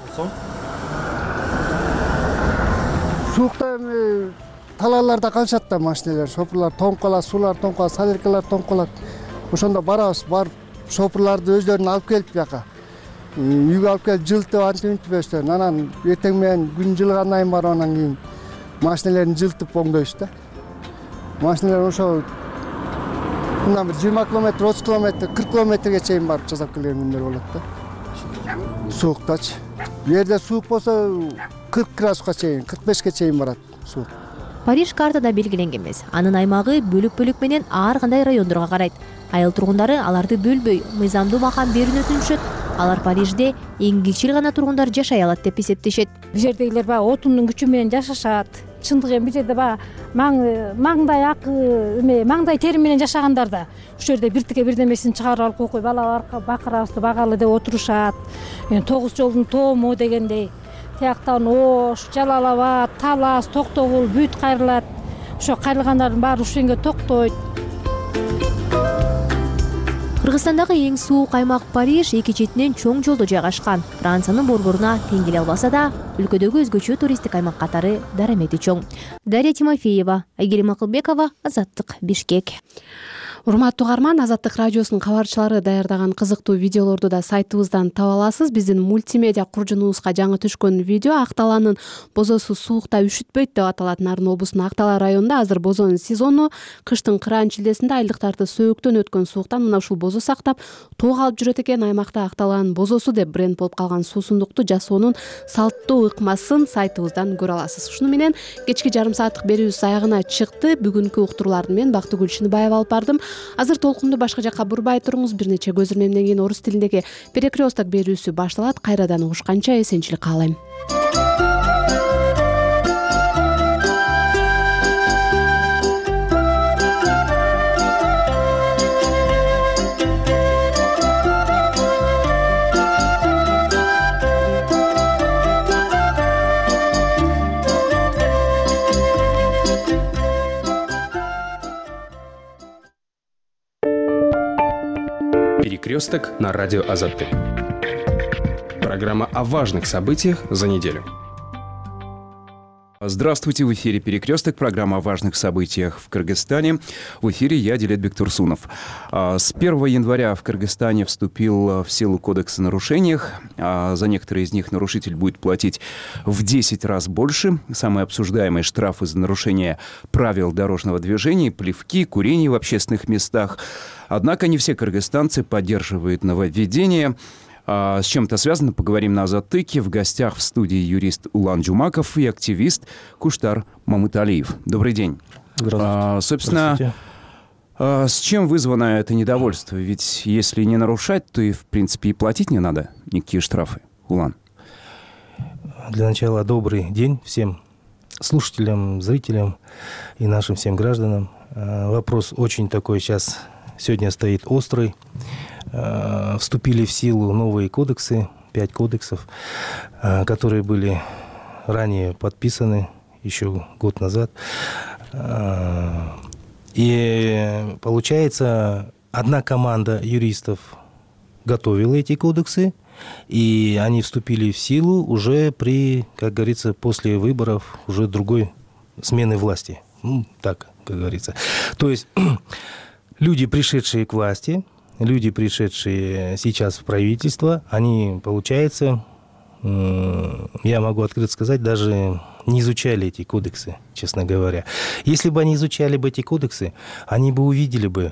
Суукта эми талааларда калышат да машиналар, шопурлар тоңуп калат, суулар тоңуп калат, соляркалар тоңуп калат. Ошондо барабыз, барып шопурларды өздөрүн алып келип бияка. Үйгө алып келип жылтып антип өстөр. Анан эртең менен күн жылгандан кийин барып анан кийин машиналарын жылтып оңдойбуз да. Машиналар ошо мындан бир жыйырма километр, отуз километр, кырк километрге чейин барып жасап келген күндөр болот да. Сууктачы. Бу жерде суук болсо кырк градуска чейин, кырк бешке чейин барат суук. Париж картада белгиленген эмес. Анын аймагы бөлүк-бөлүк менен ар кандай райондорго карайт. Айыл тургундары аларды бөлбөй, мыйзамдуу макам берүүнү өтүнүшөт. Алар Парижде эң кичил гана тургундар жашай алат деп эсептешет. Бул жердегилер баягы отундун күчү менен жашашат. Чындыгы эми бул жерде баягы маңдай акы, эме маңдай тери менен жашагандар да ушул жерде биртике бирдемесин чыгарып алып койкой бала бакырабызды багалы деп отурушат. Тогуз жолдун тоому дегендей. Тияктан Ош, Жалал Абад, Талас, Токтогул бүт кайрылат. Ошо кайрылгандардын баары ушунга токтойт. Кыргызстандагы эң суук аймак Париж эки четинен чоң жолдо жайгашкан. Франциянын борборуна тең келе албаса да, өлкөдөгү өзгөчө туристтик аймак катары дарамети чоң. Дарья Тимофеева, Айгерим Акылбекова, Азаттык, Бишкек. Урматтуу угарман, Азаттык радиосунун кабарчылары даярдаган кызыктуу видеолорду да сайтыбыздан таба аласыз. Биздин мультимедиа куржунубузга жаңы түшкөн видео Акталаанын бозосу суукта üşүтпөйт деп аталат. Нарын облусунун Актала районунда азыр бозонун сезону. Кыштын кыраан чилдесинде айылдыктарды сөөктөн өткөн сууктан мына ушул бозо сактап тоого алып жүрөт экен. Аймакта Акталаанын бозосу деп бренд болуп калган суусундукту жасоонун салттуу ыкмасын сайтыбыздан көрө аласыз. Ушуну менен кечки жарым сааттык берүүбүз аягына чыкты. Бүгүнкү уктурууларды мен Бактыгүл Чыныбаева алып бардым. Азыр толкунду башка жакка бурбай туруңуз. Бир нече көз ирмемден кийин орус тилиндеги перекресток берүүсү башталат. Кайрадан угушканча эсенчилик каалайм. Перекресток на радио Азаттык. Программа о важных событиях за неделю. Здравствуйте, в эфире «Перекресток», программа о важных событиях в Кыргызстане. В эфире я, Дилетбек Турсунов. С первого января в Кыргызстане вступил в силу кодекс о нарушениях. За некоторые из них нарушитель будет платить в десять раз больше. Самые обсуждаемые штрафы за нарушение правил дорожного движения, плевки, курение в общественных местах. Однако не все кыргызстанцы поддерживают нововведение. С чем это связано, поговорим на Азаттыке. В гостях в студии юрист Улан Джумаков и активист Куштар Мамыталиев. Добрый день. Здравствуйте. А, собственно, Здравствуйте. А, с чем вызвано это недовольство? Ведь если не нарушать, то и, в принципе, и платить не надо никакие штрафы. Улан. Для начала добрый день всем слушателям, зрителям и нашим всем гражданам. А, вопрос очень такой сейчас сегодня стоит острый. Вступили в силу новые кодексы, пять кодексов, которые были ранее подписаны еще год назад. И получается, одна команда юристов готовила эти кодексы, и они вступили в силу уже при, как говорится, после выборов уже другой смены власти. Ну, так, как говорится. То есть люди, пришедшие к власти, люди, пришедшие сейчас в правительство, они, получается, я могу открыто сказать, даже не изучали эти кодексы, честно говоря. Если бы они изучали бы эти кодексы, они бы увидели бы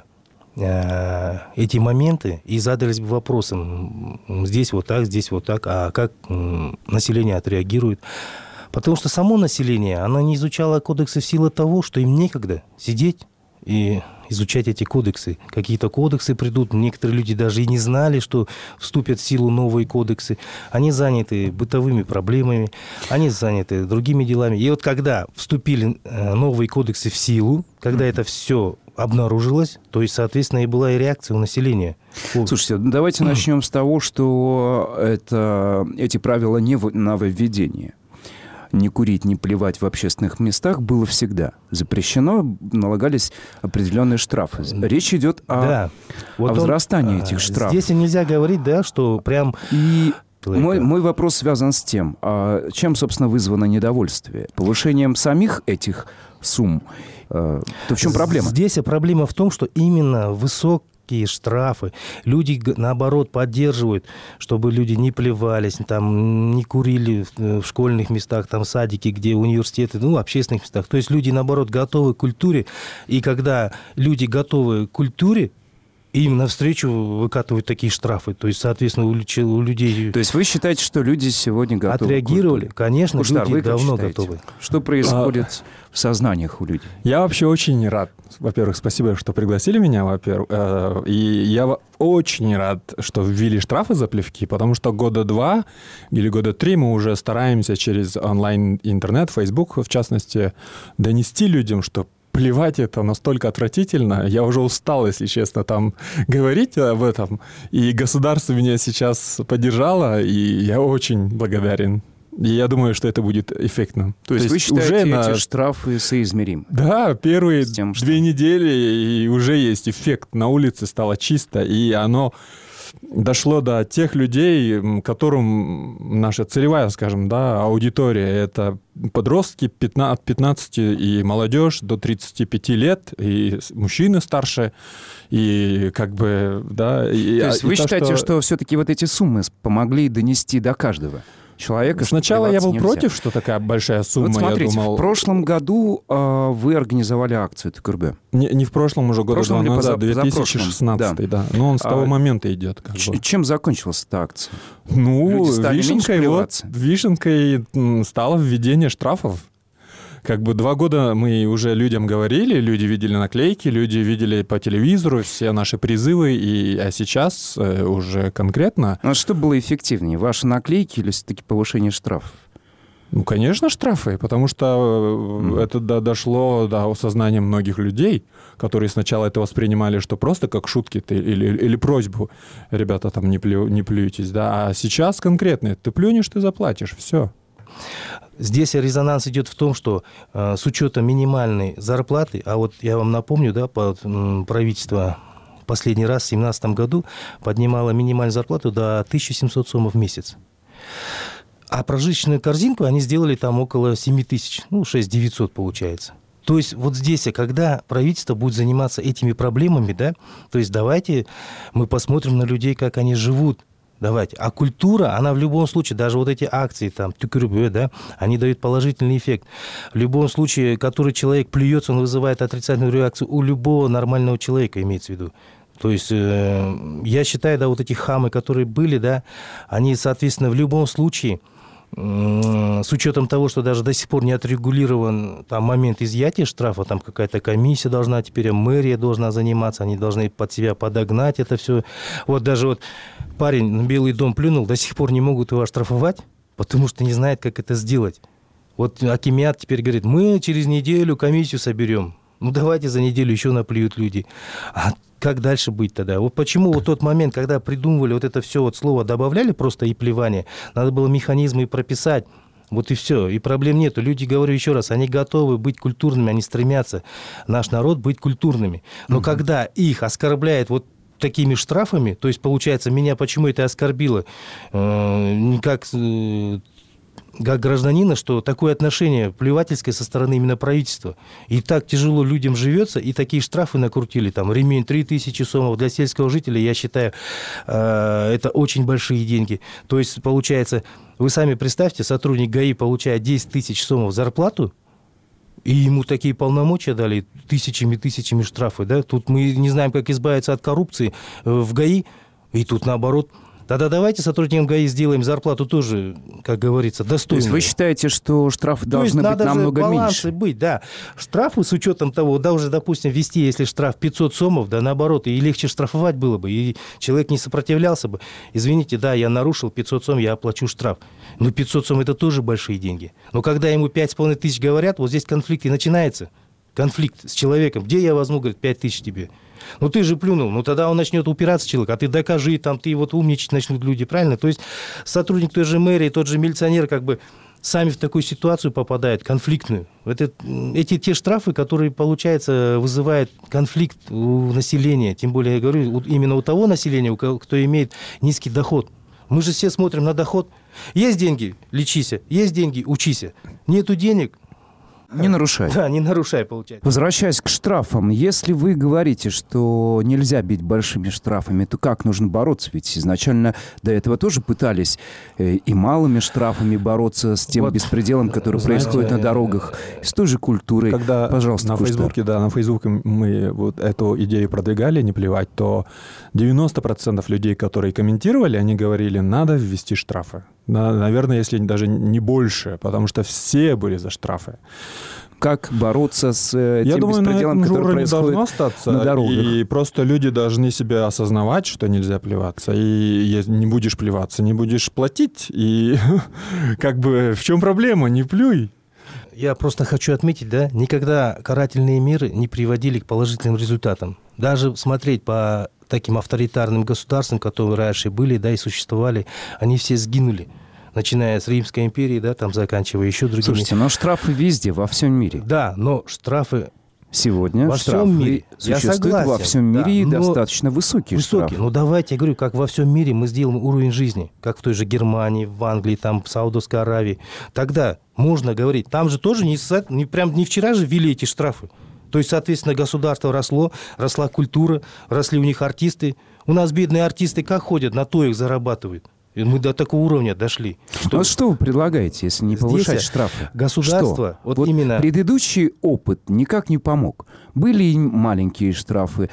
эти моменты и задались бы вопросом, здесь вот так, здесь вот так, а как население отреагирует. Потому что само население, оно не изучало кодексы в силу того, что им некогда сидеть и изучать эти кодексы. Какие-то кодексы придут, некоторые люди даже и не знали, что вступят в силу новые кодексы. Они заняты бытовыми проблемами, они заняты другими делами. И вот когда вступили новые кодексы в силу, когда это все обнаружилось, то есть, соответственно, и была и реакция у населения. Слушайте, давайте начнем с того, что это, эти правила не нововведение. Не курить, не плевать в общественных местах было всегда запрещено, налагались определенные штрафы. Речь идет о, да. вот о возрастании он, этих штрафов. Здесь нельзя говорить, да, что прям... И мой, мой вопрос связан с тем, а чем, собственно, вызвано недовольствие? Повышением самих этих сумм? То в чем проблема? Здесь проблема в том, что именно высок какие штрафы. Люди, наоборот, поддерживают, чтобы люди не плевались, там, не курили в школьных местах, там, садики, где университеты, ну, в общественных местах. То есть люди, наоборот, готовы к культуре. И когда люди готовы к культуре, им навстречу выкатывают такие штрафы. То есть, соответственно, у людей... То есть вы считаете, что люди сегодня готовы? Отреагировали? Конечно, Куштар, люди давно считаете? готовы. Что происходит а... в сознаниях у людей? Я вообще очень рад. Во-первых, спасибо, что пригласили меня, во-первых. И я очень рад, что ввели штрафы за плевки, потому что года два или года три мы уже стараемся через онлайн-интернет, Facebook, в частности, донести людям, что плевать это настолько отвратительно. Я уже устал, если честно, там говорить об этом. И государство меня сейчас поддержало, и я очень благодарен И я думаю, что это будет эффектно. То, То есть вы считаете, уже на... эти штрафы соизмеримы? Да, первые тем, что... две недели, и уже есть эффект. На улице стало чисто, и оно дошло до тех людей, которым наша целевая, скажем, да, аудитория, это подростки от пятнадцати и молодежь до тридцати пяти лет, и мужчины старше, и как бы, да... И, То есть и вы то, считаете, что... что все-таки вот эти суммы помогли донести до каждого человека? Сначала я был нельзя. против, что такая большая сумма. Вот смотрите, я думал... в прошлом году э, вы организовали акцию ТКРБ. Не, не в прошлом, уже года два назад, две тысячи шестнадцатый, да. да. Но он с того а, момента идет. Как ч- бы. Чем закончилась эта акция? Ну, вишенкой, вот, вишенкой стало введение штрафов. Как бы два года мы уже людям говорили, люди видели наклейки, люди видели по телевизору все наши призывы, и, а сейчас э, уже конкретно... А что было эффективнее, ваши наклейки или все-таки повышение штрафов? Ну, конечно, штрафы, потому что mm. это до, дошло до осознания многих людей, которые сначала это воспринимали, что просто как шутки ты, или, или просьбу, ребята, там не, плю, не плюйтесь, да, а сейчас конкретно, ты плюнешь, ты заплатишь, все. Здесь резонанс идет в том, что э, с учетом минимальной зарплаты, а вот я вам напомню, да, под, м, правительство последний раз в две тысячи семнадцатом году поднимало минимальную зарплату до тысяча семьсот сомов в месяц. А прожиточную корзинку они сделали там около семь тысяч, ну, шесть тысяч девятьсот получается. То есть вот здесь, когда правительство будет заниматься этими проблемами, да, то есть давайте мы посмотрим на людей, как они живут. Давайте. А культура, она в любом случае, даже вот эти акции, там, тюкюрбе, да, они дают положительный эффект. В любом случае, который человек плюется, он вызывает отрицательную реакцию у любого нормального человека, имеется в виду. То есть, э, я считаю, да, вот эти хамы, которые были, да, они, соответственно, в любом случае, э, с учетом того, что даже до сих пор не отрегулирован там момент изъятия штрафа, там какая-то комиссия должна, теперь мэрия должна заниматься, они должны под себя подогнать это все. Вот даже вот парень на Белый дом плюнул, до сих пор не могут его оштрафовать, потому что не знает, как это сделать. Вот акимат теперь говорит, мы через неделю комиссию соберем. Ну, давайте за неделю еще наплюют люди. А как дальше быть тогда? Вот почему вот тот момент, когда придумывали вот это все вот слово, добавляли просто и плевание, надо было механизмы и прописать. Вот и все. И проблем нету. Люди, говорю еще раз, они готовы быть культурными, они стремятся, наш народ, быть культурными. Но mm-hmm. когда их оскорбляет вот такими штрафами, то есть, получается, меня почему это оскорбило? Э, как, э, как гражданина, что такое отношение плевательское со стороны именно правительства. И так тяжело людям живется, и такие штрафы накрутили. Там ремень три тысячи сомов для сельского жителя, я считаю, э, это очень большие деньги. То есть, получается, вы сами представьте, сотрудник ГАИ получает десять тысяч сомов зарплату, и ему такие полномочия дали, тысячами-тысячами штрафы. Да? Тут мы не знаем, как избавиться от коррупции в ГАИ, и тут наоборот. Тогда давайте сотрудникам ГАИ сделаем зарплату тоже, как говорится, достойную. То есть вы считаете, что штрафы должны быть намного меньше? Балансы быть, да. Штрафы с учетом того, да, уже, допустим, ввести, если штраф пятьсот сомов, да, наоборот, и легче штрафовать было бы, и человек не сопротивлялся бы. Извините, да, я нарушил пятьсот сом, я оплачу штраф. Но пятьсот сом – это тоже большие деньги. Но когда ему пять с половиной тысяч говорят, вот здесь конфликт и начинается. Конфликт с человеком. Где я возьму, говорит, пять тысяч тебе? Ну, ты же плюнул. Ну, тогда он начнет упираться, человек. А ты докажи, там, ты вот умничать начнут люди, правильно? То есть сотрудник той же мэрии, тот же милиционер, как бы сами в такую ситуацию попадают, конфликтную. Это, эти те штрафы, которые, получается, вызывают конфликт у населения. Тем более, я говорю, именно у того населения, у кого, кто имеет низкий доход. Мы же все смотрим на доход. Есть деньги – лечись. Есть деньги – учись. Нету денег – не нарушай. Да, не нарушай, получается. Возвращаясь к штрафам, если вы говорите, что нельзя бить большими штрафами, то как нужно бороться? Ведь изначально до этого тоже пытались и малыми штрафами бороться с тем вот, беспределом, который знаете, происходит на дорогах, с той же культурой. Когда Пожалуйста, на Фейсбуке, да, на Фейсбуке мы вот эту идею продвигали, не плевать, то девяносто процентов людей, которые комментировали, они говорили, надо ввести штрафы. Наверное, если даже не больше, потому что все были за штрафы. Как бороться с тем Я думаю, беспределом, на этом который происходит должно остаться, на дорогах? И просто люди должны себя осознавать, что нельзя плеваться. И не будешь плеваться, не будешь платить. И как бы в чем проблема? Не плюй. Я просто хочу отметить, да, никогда карательные меры не приводили к положительным результатам. Даже смотреть по таким авторитарным государствам, которые раньше были, да, и существовали, они все сгинули. начиная с Римской империи, да, там заканчивая еще другими. Слушайте, но штрафы везде, во всем мире. Да, но штрафы... Сегодня во штрафы всем мире. существуют Я согласен, во всем мире, да, и достаточно высокие, высокие штрафы. Ну давайте, я говорю, как во всем мире мы сделаем уровень жизни, как в той же Германии, в Англии, там, в Саудовской Аравии. Тогда можно говорить. Там же тоже не, не, прям не вчера же ввели эти штрафы. То есть, соответственно, государство росло, росла культура, росли у них артисты. У нас бедные артисты как ходят, на то их зарабатывают. И мы до такого уровня дошли. Что, вот что вы предлагаете, если не повышать Здесь штрафы? Государство, вот, вот именно... Предыдущий опыт никак не помог. Были маленькие штрафы,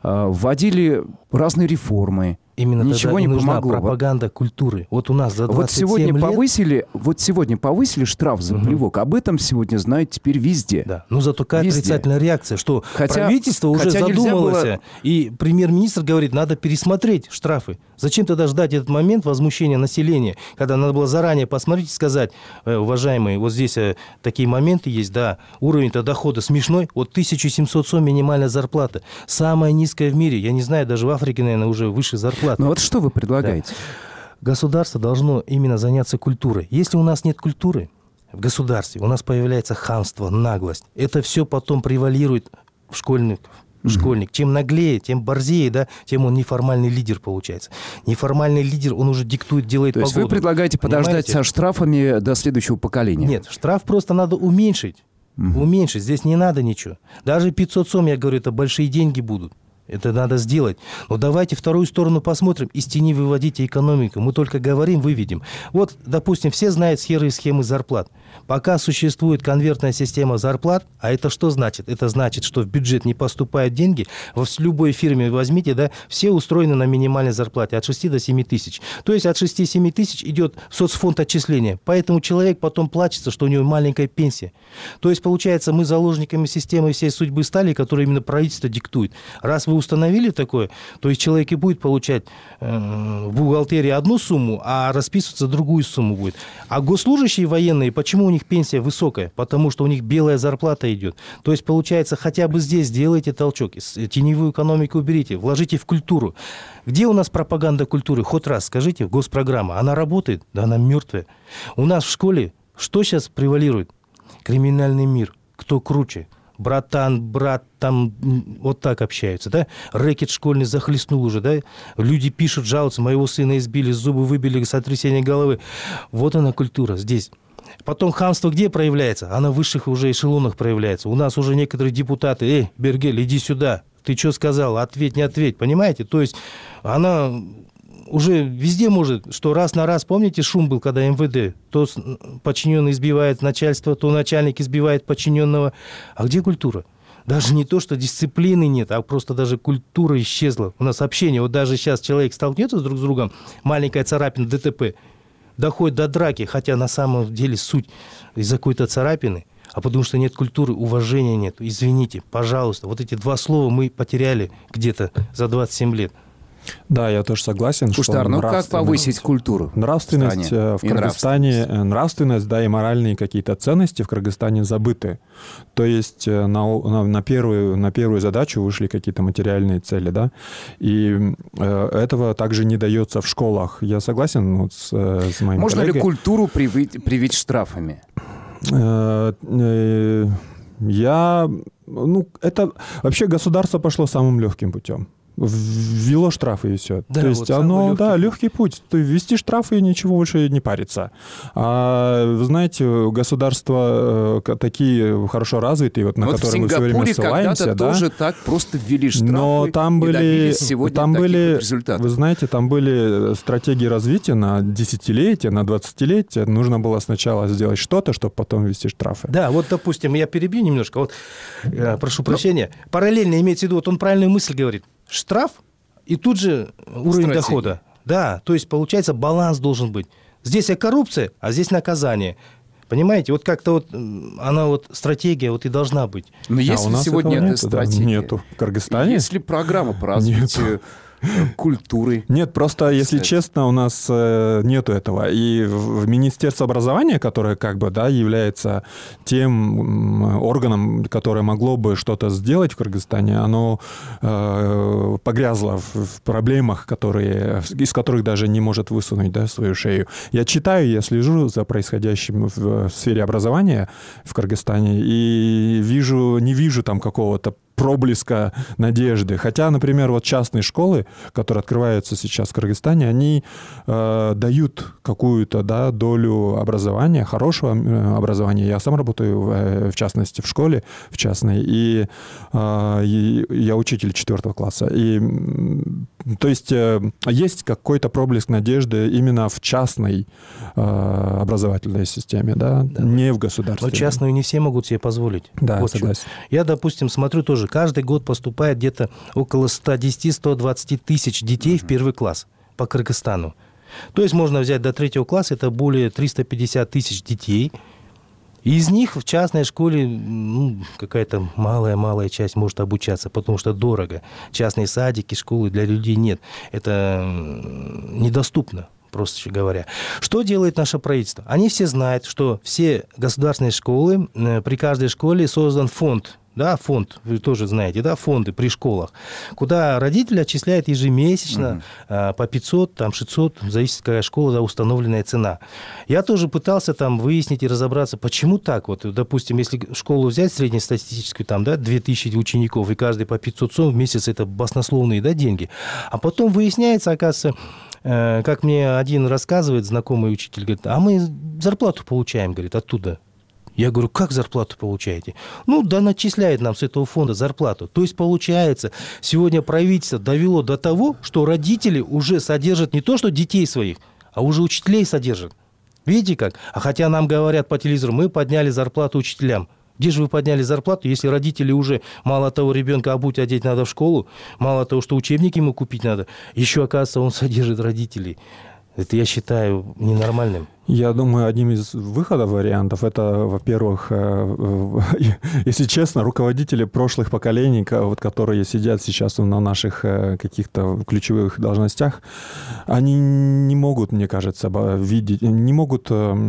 вводили разные реформы. Именно ничего тогда не и нужна помогло. пропаганда культуры. Вот у нас за двадцать вот сегодня семь лет... повысили, вот сегодня повысили штраф за плевок. Угу. Об этом сегодня знают теперь везде. Да. Но зато какая везде. Отрицательная реакция, что хотя, правительство уже хотя задумалось, было... и премьер-министр говорит, надо пересмотреть штрафы. Зачем тогда ждать этот момент возмущения населения, когда надо было заранее посмотреть и сказать, уважаемые, вот здесь такие моменты есть, да, уровень-то дохода смешной, вот тысяча семьсот сом минимальная зарплата, самая низкая в мире, я не знаю, даже в Африке, наверное, уже выше зарплаты. Ну вот что вы предлагаете? Да. Государство должно именно заняться культурой. Если у нас нет культуры в государстве, у нас появляется хамство, наглость. Это все потом превалирует в школьников. Mm-hmm. Школьник. Чем наглее, тем борзее, да, тем он неформальный лидер получается. Неформальный лидер, он уже диктует, делает То погоду. есть вы предлагаете Понимаете? подождать со штрафами до следующего поколения? Нет, штраф просто надо уменьшить. Mm-hmm. Уменьшить. Здесь не надо ничего. Даже пятьсот сом, я говорю, это большие деньги будут. Это надо сделать. Но давайте вторую сторону посмотрим. Из тени выводите экономику. Мы только говорим, выведем. Вот, допустим, все знают схемы, схемы зарплат. Пока существует конвертная система зарплат, а это что значит? Это значит, что в бюджет не поступают деньги. В любой фирме возьмите, да, все устроены на минимальной зарплате от шести до семи тысяч. То есть от шести-семи тысяч идет в соцфонд отчисления. Поэтому человек потом плачется, что у него маленькая пенсия. То есть, получается, мы заложниками системы всей судьбы стали, которую именно правительство диктует. Раз вы установили такое, то есть человек и будет получать э, в бухгалтерии одну сумму, а расписываться другую сумму будет. А госслужащие военные, почему у них пенсия высокая? Потому что у них белая зарплата идет. То есть, получается, хотя бы здесь сделайте толчок, теневую экономику уберите, вложите в культуру. Где у нас пропаганда культуры? Хоть раз скажите, госпрограмма, она работает? Да она мертвая. У нас в школе что сейчас превалирует? Криминальный мир. Кто круче? Братан, брат, там вот так общаются, да? Рэкет школьный захлестнул уже, да? Люди пишут, жалуются, моего сына избили, зубы выбили, сотрясение головы. Вот она культура здесь. Потом хамство где проявляется? Она в высших уже эшелонах проявляется. У нас уже некоторые депутаты, эй, Бергель, иди сюда, ты что сказал, ответь, не ответь, понимаете? То есть она... уже везде может, что раз на раз, помните, шум был, когда эм вэ дэ, то подчиненный избивает начальство, то начальник избивает подчиненного. А где культура? Даже не то, что дисциплины нет, а просто даже культура исчезла. У нас общение, вот даже сейчас человек столкнется друг с другом, маленькая царапина, дэ тэ пэ, доходит до драки, хотя на самом деле суть из-за какой-то царапины, а потому что нет культуры, уважения нет. Извините, пожалуйста, вот эти два слова мы потеряли где-то за двадцать семь лет. Да, я тоже согласен. Куштар, ну как повысить культуру? Нравственность в, в Кыргызстане, нравственность. нравственность, да, и моральные какие-то ценности в Кыргызстане забыты. То есть на, на, на, первую, на первую задачу вышли какие-то материальные цели, да, и э, этого также не дается в школах. Я согласен вот, с, с моим Можно коллегой. ли культуру привить, привить штрафами? Э, э, я, ну, это вообще государство пошло самым легким путем. Ввело штрафы и все. Да, То есть вот оно, легкий да, путь. легкий путь. То есть ввести штрафы и ничего больше не париться. А вы знаете, государства э, такие хорошо развитые, вот, на вот которые мы все время ссылаемся. когда-то да? тоже так просто ввели штрафы. Но там и были, добились сегодня там таких были, вот результатов. вы знаете, там были стратегии развития на десятилетия, на двадцатилетия. Нужно было сначала сделать что-то, чтобы потом ввести штрафы. Да, вот, допустим, я перебью немножко. Вот, э, прошу прощения. Но... Параллельно имеется в виду, вот он правильную мысль говорит. Штраф и тут же уровень Стратегия. дохода. Да, то есть, получается, баланс должен быть. Здесь коррупция, а здесь наказание. Понимаете, вот как-то вот она вот стратегия вот и должна быть. Но если а у нас сегодня это нету, стратегия, да, нету в Кыргызстане. Если программа по развитию культуры. Нет, просто, если честно, у нас э, нету этого. И в Министерство образования, которое как бы, да, является тем органом, которое могло бы что-то сделать в Кыргызстане, оно э, погрязло в, в проблемах, которые, из которых даже не может высунуть, да, свою шею. Я читаю, я слежу за происходящим в, в сфере образования в Кыргызстане и вижу, не вижу там какого-то проблеска надежды. Хотя, например, вот частные школы, которые открываются сейчас в Кыргызстане, они э, дают какую-то, да, долю образования, хорошего э, образования. Я сам работаю, в, в частности, в школе, в частной, и, э, и я учитель четвертого класса. И, то есть э, есть какой-то проблеск надежды именно в частной э, образовательной системе, да, да, не в государстве. Но частную не все могут себе позволить. Да, вот согласен. Я, допустим, смотрю тоже, каждый год поступает где-то около сто десять - сто двадцать тысяч детей в первый класс по Кыргызстану. То есть можно взять до третьего класса, это более триста пятьдесят тысяч детей. И из них в частной школе ну, какая-то малая-малая часть может обучаться, потому что дорого. Частные садики, школы для людей нет. Это недоступно, проще говоря. Что делает наше правительство? Они все знают, что все государственные школы, при каждой школе создан фонд. Да, фонд, вы тоже знаете, да, фонды при школах, куда родители отчисляют ежемесячно uh-huh. по пятьсот, там шестьсот, зависит, какая школа, да, установленная цена. Я тоже пытался там выяснить и разобраться, почему так. Вот, допустим, если школу взять среднестатистическую, там, да, две тысячи учеников, и каждый по пятьсот сом в месяц, это баснословные, да, деньги. А потом выясняется, оказывается, как мне один рассказывает, знакомый учитель, говорит, а мы зарплату получаем, говорит, оттуда. Я говорю, как зарплату получаете? Ну, да начисляет нам с этого фонда зарплату. То есть, получается, сегодня правительство довело до того, что родители уже содержат не то, что детей своих, а уже учителей содержат. Видите как? А хотя нам говорят по телевизору, мы подняли зарплату учителям. Где же вы подняли зарплату, если родители уже, мало того, ребенка обуть, одеть надо в школу, мало того, что учебники ему купить надо, еще, оказывается, он содержит родителей. Это я считаю ненормальным. Я думаю, одним из выходов вариантов это, во-первых, если честно, руководители прошлых поколений, вот, которые сидят сейчас на наших каких-то ключевых должностях, они не могут, мне кажется, видеть, не могут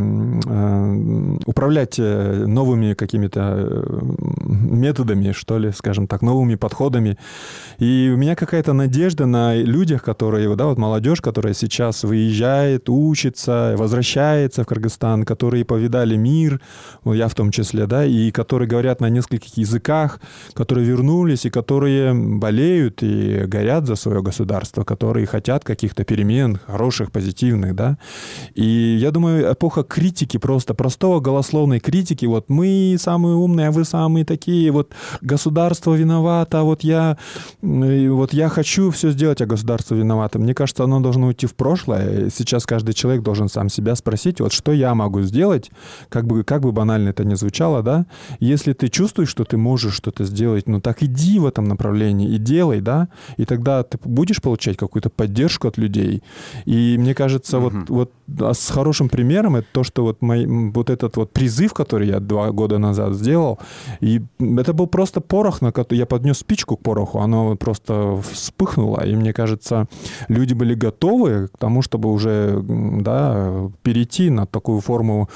управлять новыми какими-то методами, что ли, скажем так, новыми подходами. И у меня какая-то надежда на людях, которые, да, вот молодежь, которая сейчас выезжает, учится, возвращается в Кыргызстан, которые повидали мир, я в том числе, да, и которые говорят на нескольких языках, которые вернулись и которые болеют и горят за свое государство, которые хотят каких-то перемен, хороших, позитивных, да. И я думаю, эпоха критики, просто простого голословной критики, вот мы самые умные, а вы самые такие, вот государство виновато, вот я, вот я хочу все сделать, а государство виновато. Мне кажется, оно должно уйти в прошлое. Сейчас каждый человек должен сам себя спросить, вот что я могу сделать, как бы, как бы банально это ни звучало, да, если ты чувствуешь, что ты можешь что-то сделать, ну так иди в этом направлении и делай, да, и тогда ты будешь получать какую-то поддержку от людей. И мне кажется, mm-hmm. вот, вот с хорошим примером это то, что вот, мой, вот этот вот призыв, который я два года назад сделал, и это был просто порох, на который я поднес спичку к пороху, оно просто вспыхнуло, и мне кажется, люди были готовы к тому, чтобы уже, да, перейти на такую форму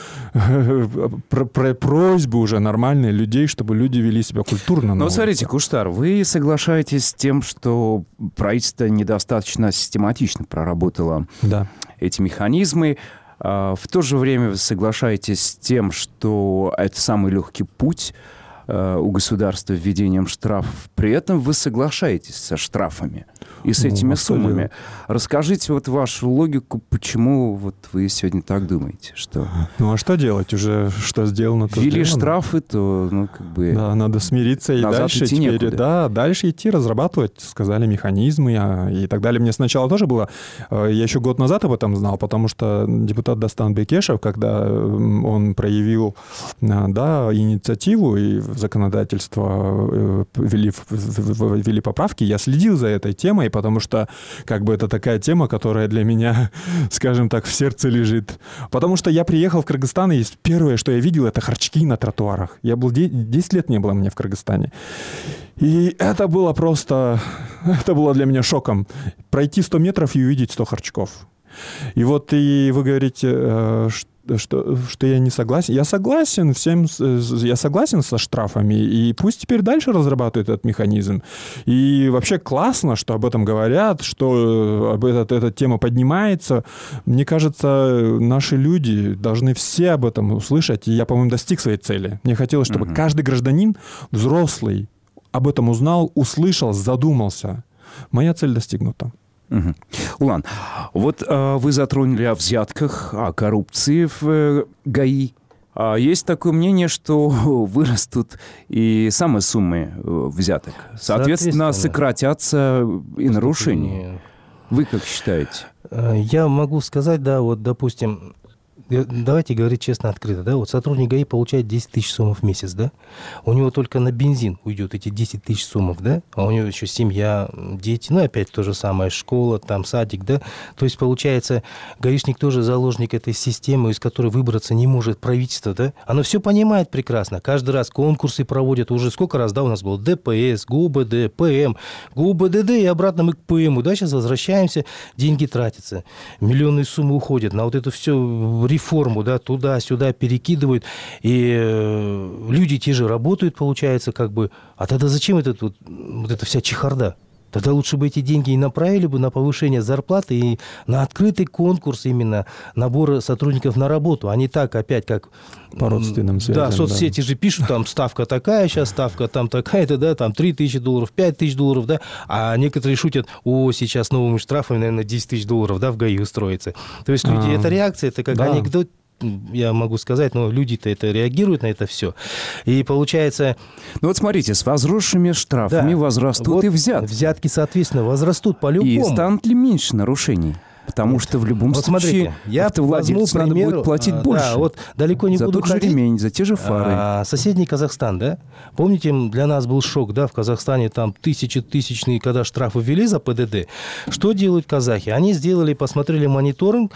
просьбы уже нормальной людей, чтобы люди вели себя культурно. Но смотрите, Куштар, вы соглашаетесь с тем, что правительство недостаточно систематично проработало да. эти механизмы. В то же время вы соглашаетесь с тем, что это самый легкий путь у государства введением штрафов. При этом вы соглашаетесь со штрафами и с этими ну, суммами. Расскажите вот вашу логику, почему вот вы сегодня так думаете, что... Ну а что делать? Уже что сделано, то ввели сделано. Штрафы, то, ну, как бы... Да, надо смириться и дальше теперь... Некуда. Да, дальше идти, разрабатывать, сказали, механизмы и так далее. Мне сначала тоже было... Я еще год назад об этом знал, потому что депутат Дастан Бекешев, когда он проявил, да, инициативу и законодательство ввели, ввели поправки, я следил за этой темой, потому что как бы это такая тема, которая для меня, скажем так, в сердце лежит. Потому что я приехал в Кыргызстан, и первое, что я видел, это харчки на тротуарах. Я был десять лет не было мне в Кыргызстане. И это было просто это было для меня шоком. Пройти сто метров и увидеть сто харчков. И вот и вы говорите, что, что я не согласен. Я согласен всем, я согласен со штрафами, и пусть теперь дальше разрабатывают этот механизм. И вообще классно, что об этом говорят, что об этот, эта тема поднимается. Мне кажется, наши люди должны все об этом услышать, и я, по-моему, достиг своей цели. Мне хотелось, чтобы uh-huh. каждый гражданин, взрослый, об этом узнал, услышал, задумался. Моя цель достигнута. Угу. Улан, вот а, вы затронули о взятках, о коррупции в э, ГАИ. А есть такое мнение, что вырастут и самые суммы взяток. Соответственно, сократятся и нарушения. Вы как считаете? Я могу сказать, да, вот, допустим, давайте говорить честно, открыто, да, вот сотрудник ГАИ получает десять тысяч сомов в месяц, да, у него только на бензин уйдет эти десять тысяч сомов, да, а у него еще семья, дети, ну, опять то же самое, школа, там, садик, да, то есть, получается, гаишник тоже заложник этой системы, из которой выбраться не может правительство, да, оно все понимает прекрасно, каждый раз конкурсы проводят, уже сколько раз, да, у нас было ДПС, ГУБД, ПМ, ГУБДД, и обратно мы к ПМу, да, сейчас возвращаемся, деньги тратятся, миллионные суммы уходят на вот это все реформу, да, туда-сюда перекидывают, и э, люди те же работают, получается, как бы, а тогда зачем этот, вот, вот эта вся чехарда? Тогда лучше бы эти деньги и направили бы на повышение зарплаты и на открытый конкурс именно набора сотрудников на работу, а не так опять как... По родственным связям. Да, соцсети да. же пишут, там ставка такая, сейчас ставка там такая-то, да, там три тысячи долларов, пять тысяч долларов, да, а некоторые шутят, о, сейчас новыми штрафами, наверное, десять тысяч долларов, да, в ГАИ устроится. То есть люди, А-а-а. это реакция, это как да. анекдот, я могу сказать, но люди-то это реагируют на это все. И получается... Ну вот смотрите, с возросшими штрафами да, возрастут вот и взятки. Взятки, соответственно, возрастут по-любому. И станут ли меньше нарушений? Потому что в любом вот случае я автовладельцу надо будет платить а, больше. Да, вот далеко не за буду тот же ходить. ремень, за те же фары. А, соседний Казахстан, да? Помните, для нас был шок, да, в Казахстане там тысячи-тысячные, когда штрафы ввели за ПДД. Что делают казахи? Они сделали, посмотрели мониторинг,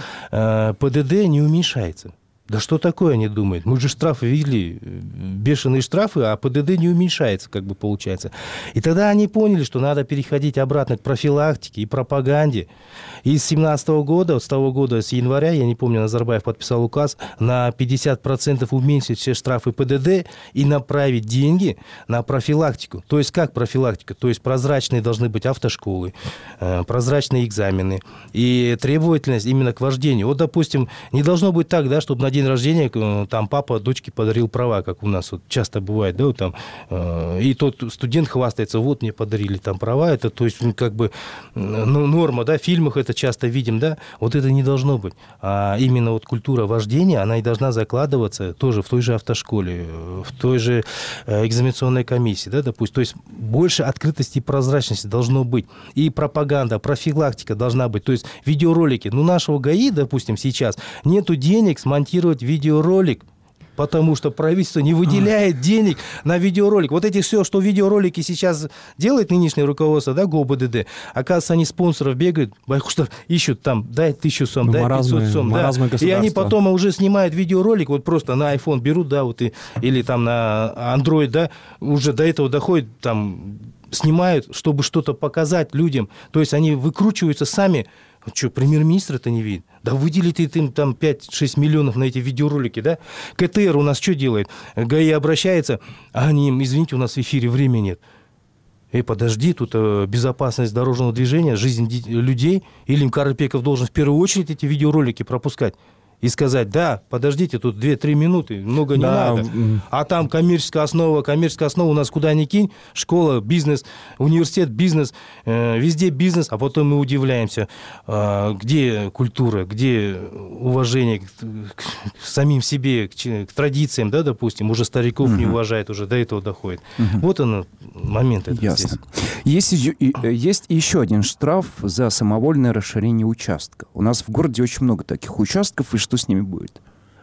ПДД не уменьшается. Да что такое, они думают? Мы же штрафы видели, бешеные штрафы, а ПДД не уменьшается, как бы получается. И тогда они поняли, что надо переходить обратно к профилактике и пропаганде. И с две тысячи семнадцатого года, вот с того года, с января, я не помню, Назарбаев подписал указ, на пятьдесят процентов уменьшить все штрафы ПДД и направить деньги на профилактику. То есть как профилактика? То есть прозрачные должны быть автошколы, прозрачные экзамены и требовательность именно к вождению. Вот, допустим, не должно быть так, да, чтобы на день рождения там папа дочке подарил права, как у нас вот часто бывает, да, вот там, э, и тот студент хвастается, вот мне подарили там права, это, то есть, как бы, ну, норма, да, в фильмах это часто видим, да, вот это не должно быть. А именно вот культура вождения, она и должна закладываться тоже в той же автошколе, в той же экзаменационной комиссии, да, допустим, то есть больше открытости и прозрачности должно быть, и пропаганда, профилактика должна быть, то есть видеоролики, ну, нашего ГАИ, допустим, сейчас нету денег смонтировать видеоролик, потому что правительство не выделяет денег на видеоролик. Вот эти все, что видеоролики сейчас делает нынешнее руководство, да, ГОБДД, оказывается, они спонсоров бегают, что ищут там, дай тысячу сом, ну, дай пятьсот сом, да. И они потом уже снимают видеоролик, вот просто на iPhone берут, да, вот и, или там на Android, да, уже до этого доходит, там, снимают, чтобы что-то показать людям. То есть они выкручиваются сами. Что, премьер-министр это не видит? Да выделите им там пять-шесть миллионов на эти видеоролики, да? КТР у нас что делает? ГАИ обращается, а они им, извините, у нас в эфире времени нет. Эй, подожди, тут безопасность дорожного движения, жизнь людей. Илим Карапеков должен в первую очередь эти видеоролики пропускать. И сказать, да, подождите, тут две-три минуты, много не да. надо. А там коммерческая основа, коммерческая основа у нас куда ни кинь, школа, бизнес, университет, бизнес, э, везде бизнес, а потом мы удивляемся, э, где культура, где уважение к, к, к самим себе, к, к традициям, да, допустим, уже стариков угу. не уважает, уже до этого доходит. Угу. Вот он момент. Это Ясно. Есть, есть еще один штраф за самовольное расширение участка. У нас в городе очень много таких участков, и что с ними будет?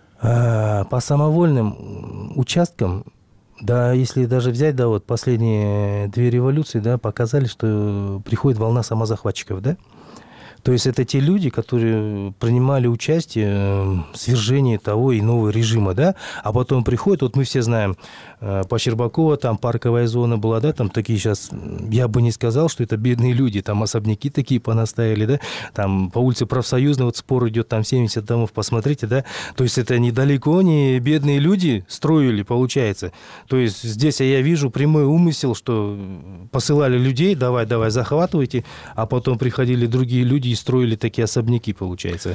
По самовольным участкам, да, если даже взять, да, вот последние две революции, да, показали, что приходит волна самозахватчиков, да. То есть это те люди, которые принимали участие в свержении того и иного режима, да, а потом приходят, вот мы все знаем, по Щербакова там парковая зона была, да, там такие сейчас, я бы не сказал, что это бедные люди, там особняки такие понаставили, да, там по улице Профсоюзной вот спор идет, там семьдесят домов, посмотрите, да, то есть это недалеко не бедные люди строили, получается. То есть здесь я вижу прямой умысел, что посылали людей, давай, давай, захватывайте, а потом приходили другие люди и строили такие особняки, получается.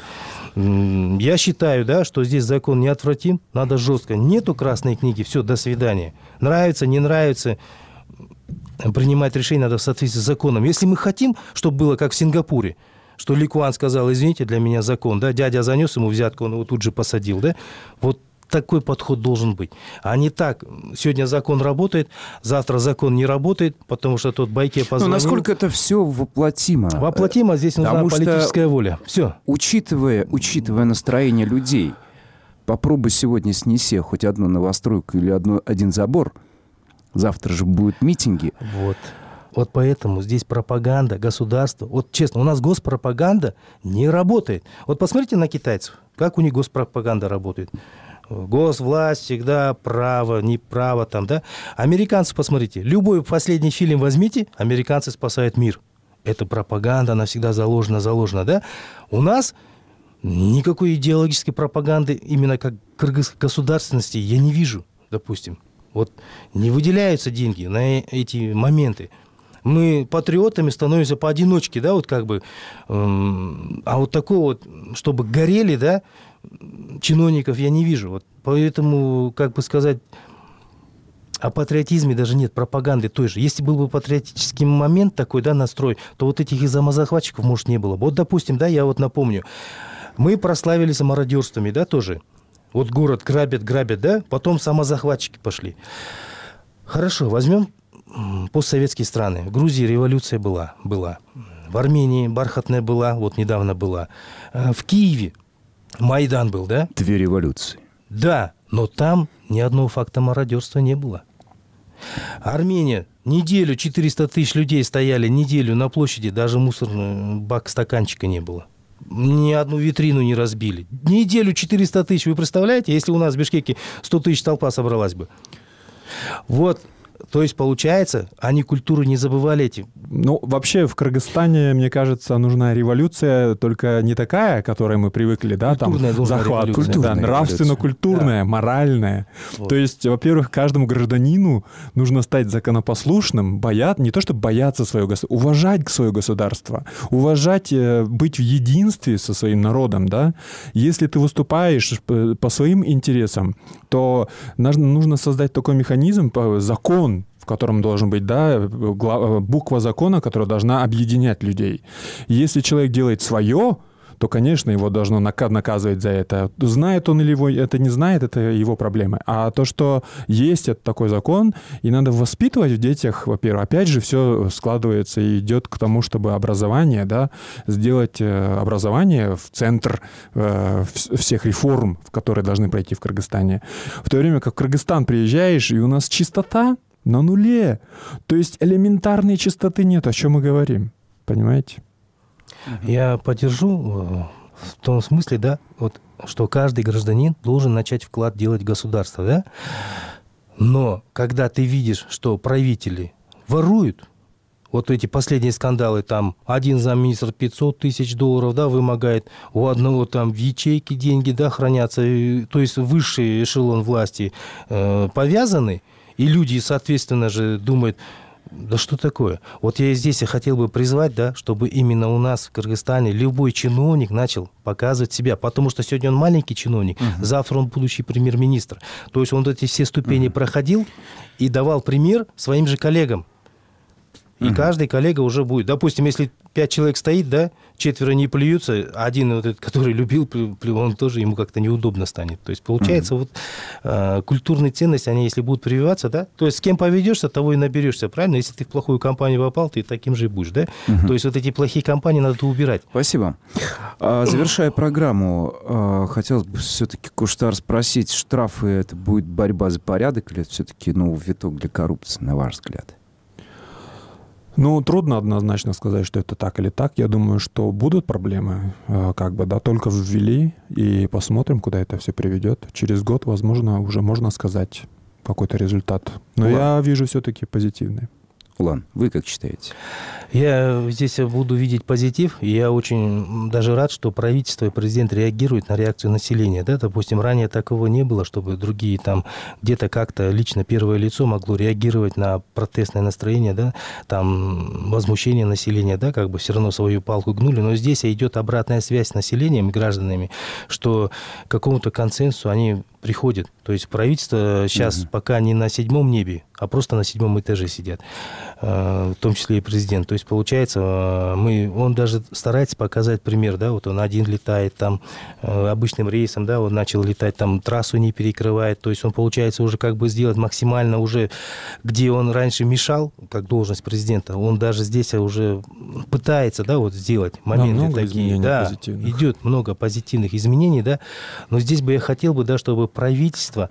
Я считаю, да, что здесь закон неотвратим, надо жестко. Нету красной книги, все, до свидания. Нравится, не нравится, принимать решение надо в соответствии с законом. Если мы хотим, чтобы было как в Сингапуре, что Ли Куан сказал, извините, для меня закон, да, дядя занес ему взятку, он его тут же посадил, да, вот такой подход должен быть. А не так, сегодня закон работает, завтра закон не работает, потому что тот Байке позвонил. Но насколько это все воплотимо? Воплотимо, здесь нужна потому политическая воля. Все. Учитывая, учитывая настроение людей, попробуй сегодня снеси хоть одну новостройку или одну, один забор, завтра же будут митинги. Вот. Вот поэтому здесь пропаганда государства. Вот честно, у нас госпропаганда не работает. Вот посмотрите на китайцев, как у них госпропаганда работает. Госвласть всегда право, не право там, да. Американцы, посмотрите, любой последний фильм возьмите, американцы спасают мир. Это пропаганда, она всегда заложена, заложена, да. У нас никакой идеологической пропаганды именно как государственности я не вижу, допустим. Вот не выделяются деньги на эти моменты. Мы патриотами становимся поодиночке, да, вот как бы, эм, а вот такого вот, чтобы горели, да, чиновников я не вижу. Вот поэтому, как бы сказать, о патриотизме даже нет, пропаганды той же. Если был бы патриотический момент такой, да, настрой, то вот этих самозахватчиков, может, не было бы. Вот, допустим, да, я вот напомню, мы прославились мародерствами, да, тоже. Вот город грабят, грабят, да, потом самозахватчики пошли. Хорошо, возьмем постсоветские страны. В Грузии революция была, была. В Армении бархатная была, вот недавно была. В Киеве Майдан был, да? Две революции. Да, но там ни одного факта мародерства не было. Армения. Неделю четыреста тысяч людей стояли, неделю на площади, даже мусорный бак стаканчика не было. Ни одну витрину не разбили. Неделю четыреста тысяч, вы представляете, если у нас в Бишкеке сто тысяч толпа собралась бы? Вот. То есть, получается, они культуру не забывали эти. Ну, вообще в Кыргызстане, мне кажется, нужна революция, только не такая, к которой мы привыкли, да, культурная там захват, да, нравственно-культурная, да. Моральная. Вот. То есть, во-первых, каждому гражданину нужно стать законопослушным, боят, не то чтобы бояться своего государства, уважать свое государство, уважать, быть в единстве со своим народом, да. Если ты выступаешь по своим интересам, то нужно создать такой механизм, закон, в котором должен быть, да, буква закона, которая должна объединять людей. Если человек делает свое, то, конечно, его должно наказывать за это. Знает он или его это не знает, это его проблемы. А то, что есть это такой закон, и надо воспитывать в детях, во-первых, опять же, все складывается и идет к тому, чтобы образование, да, сделать образование в центр э, всех реформ, которые должны пройти в Кыргызстане. В то время как в Кыргызстан приезжаешь, и у нас чистота на нуле. То есть элементарной чистоты нет. О чем мы говорим? Понимаете? Я поддержу в том смысле, да, вот, что каждый гражданин должен начать вклад делать в государство, да. Но когда ты видишь, что правители воруют, вот эти последние скандалы, там один замминистра пятьсот тысяч долларов, да, вымогает, у одного там в ячейке деньги, да, хранятся, то есть высший эшелон власти э, повязаны, и люди, соответственно же, думают, да что такое? Вот я здесь и хотел бы призвать, да, чтобы именно у нас в Кыргызстане любой чиновник начал показывать себя, потому что сегодня он маленький чиновник, uh-huh. завтра он будущий премьер-министр. То есть он вот эти все ступени uh-huh. проходил и давал пример своим же коллегам. И uh-huh. каждый коллега уже будет. Допустим, если пять человек стоит, да, четверо не плюются, один, вот этот, который любил, он тоже ему как-то неудобно станет. То есть получается, uh-huh. вот э, культурные ценности, они если будут прививаться, да, то есть с кем поведешься, того и наберешься, правильно? Если ты в плохую компанию попал, ты таким же и будешь, да? Uh-huh. То есть вот эти плохие компании надо убирать. Спасибо. Завершая программу, хотелось бы все-таки, Куштар, спросить, штрафы — это будет борьба за порядок или это все-таки новый виток для коррупции, на ваш взгляд? Ну, трудно однозначно сказать, что это так или так. Я думаю, что будут проблемы, как бы, да, только ввели, и посмотрим, куда это все приведет. Через год, возможно, уже можно сказать какой-то результат. Но Улан, я вижу все-таки позитивный. Улан, вы как считаете? Я здесь буду видеть позитив, и я очень даже рад, что правительство и президент реагируют на реакцию населения. Да? Допустим, ранее такого не было, чтобы другие там где-то как-то лично первое лицо могло реагировать на протестное настроение, да? Там возмущение населения, да, как бы все равно свою палку гнули. Но здесь идет обратная связь с населением и гражданами, что к какому-то консенсусу они приходят. То есть правительство сейчас угу. пока не на седьмом небе, а просто на седьмом этаже сидят, в том числе и президент. То есть, получается, мы, он даже старается показать пример, да, вот он один летает там обычным рейсом, да, он начал летать, там трассу не перекрывает, то есть он, получается, уже как бы сделать максимально уже, где он раньше мешал, как должность президента, он даже здесь уже пытается, да, вот сделать моменты да, такие, да, идет много позитивных изменений, да, но здесь бы я хотел бы, да, чтобы правительство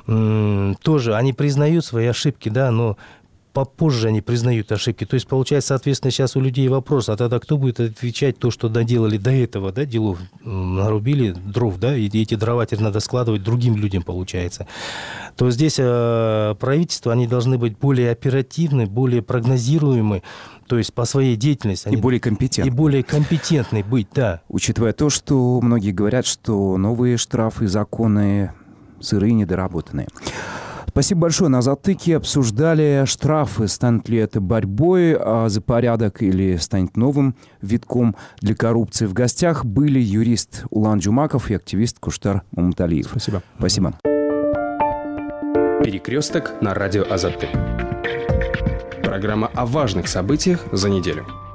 м- тоже, они признают свои ошибки, да, но попозже они признают ошибки. То есть, получается, соответственно, сейчас у людей вопрос, а тогда кто будет отвечать то, что доделали до этого, да, делов, нарубили дров, да, и эти дрова теперь надо складывать другим людям, получается. То здесь э, правительство, они должны быть более оперативны, более прогнозируемы, то есть по своей деятельности. И более компетентны. И более компетентны быть, да. Учитывая то, что многие говорят, что новые штрафы, законы сырые, недоработанные. Спасибо большое. На «Затыке» обсуждали штрафы. Станет ли это борьбой за порядок или станет новым витком для коррупции. В гостях были юрист Улан Джумаков и активист Куштар Мамуталиев. Спасибо. Спасибо. «Перекресток» на радио «Азаттык». Программа о важных событиях за неделю.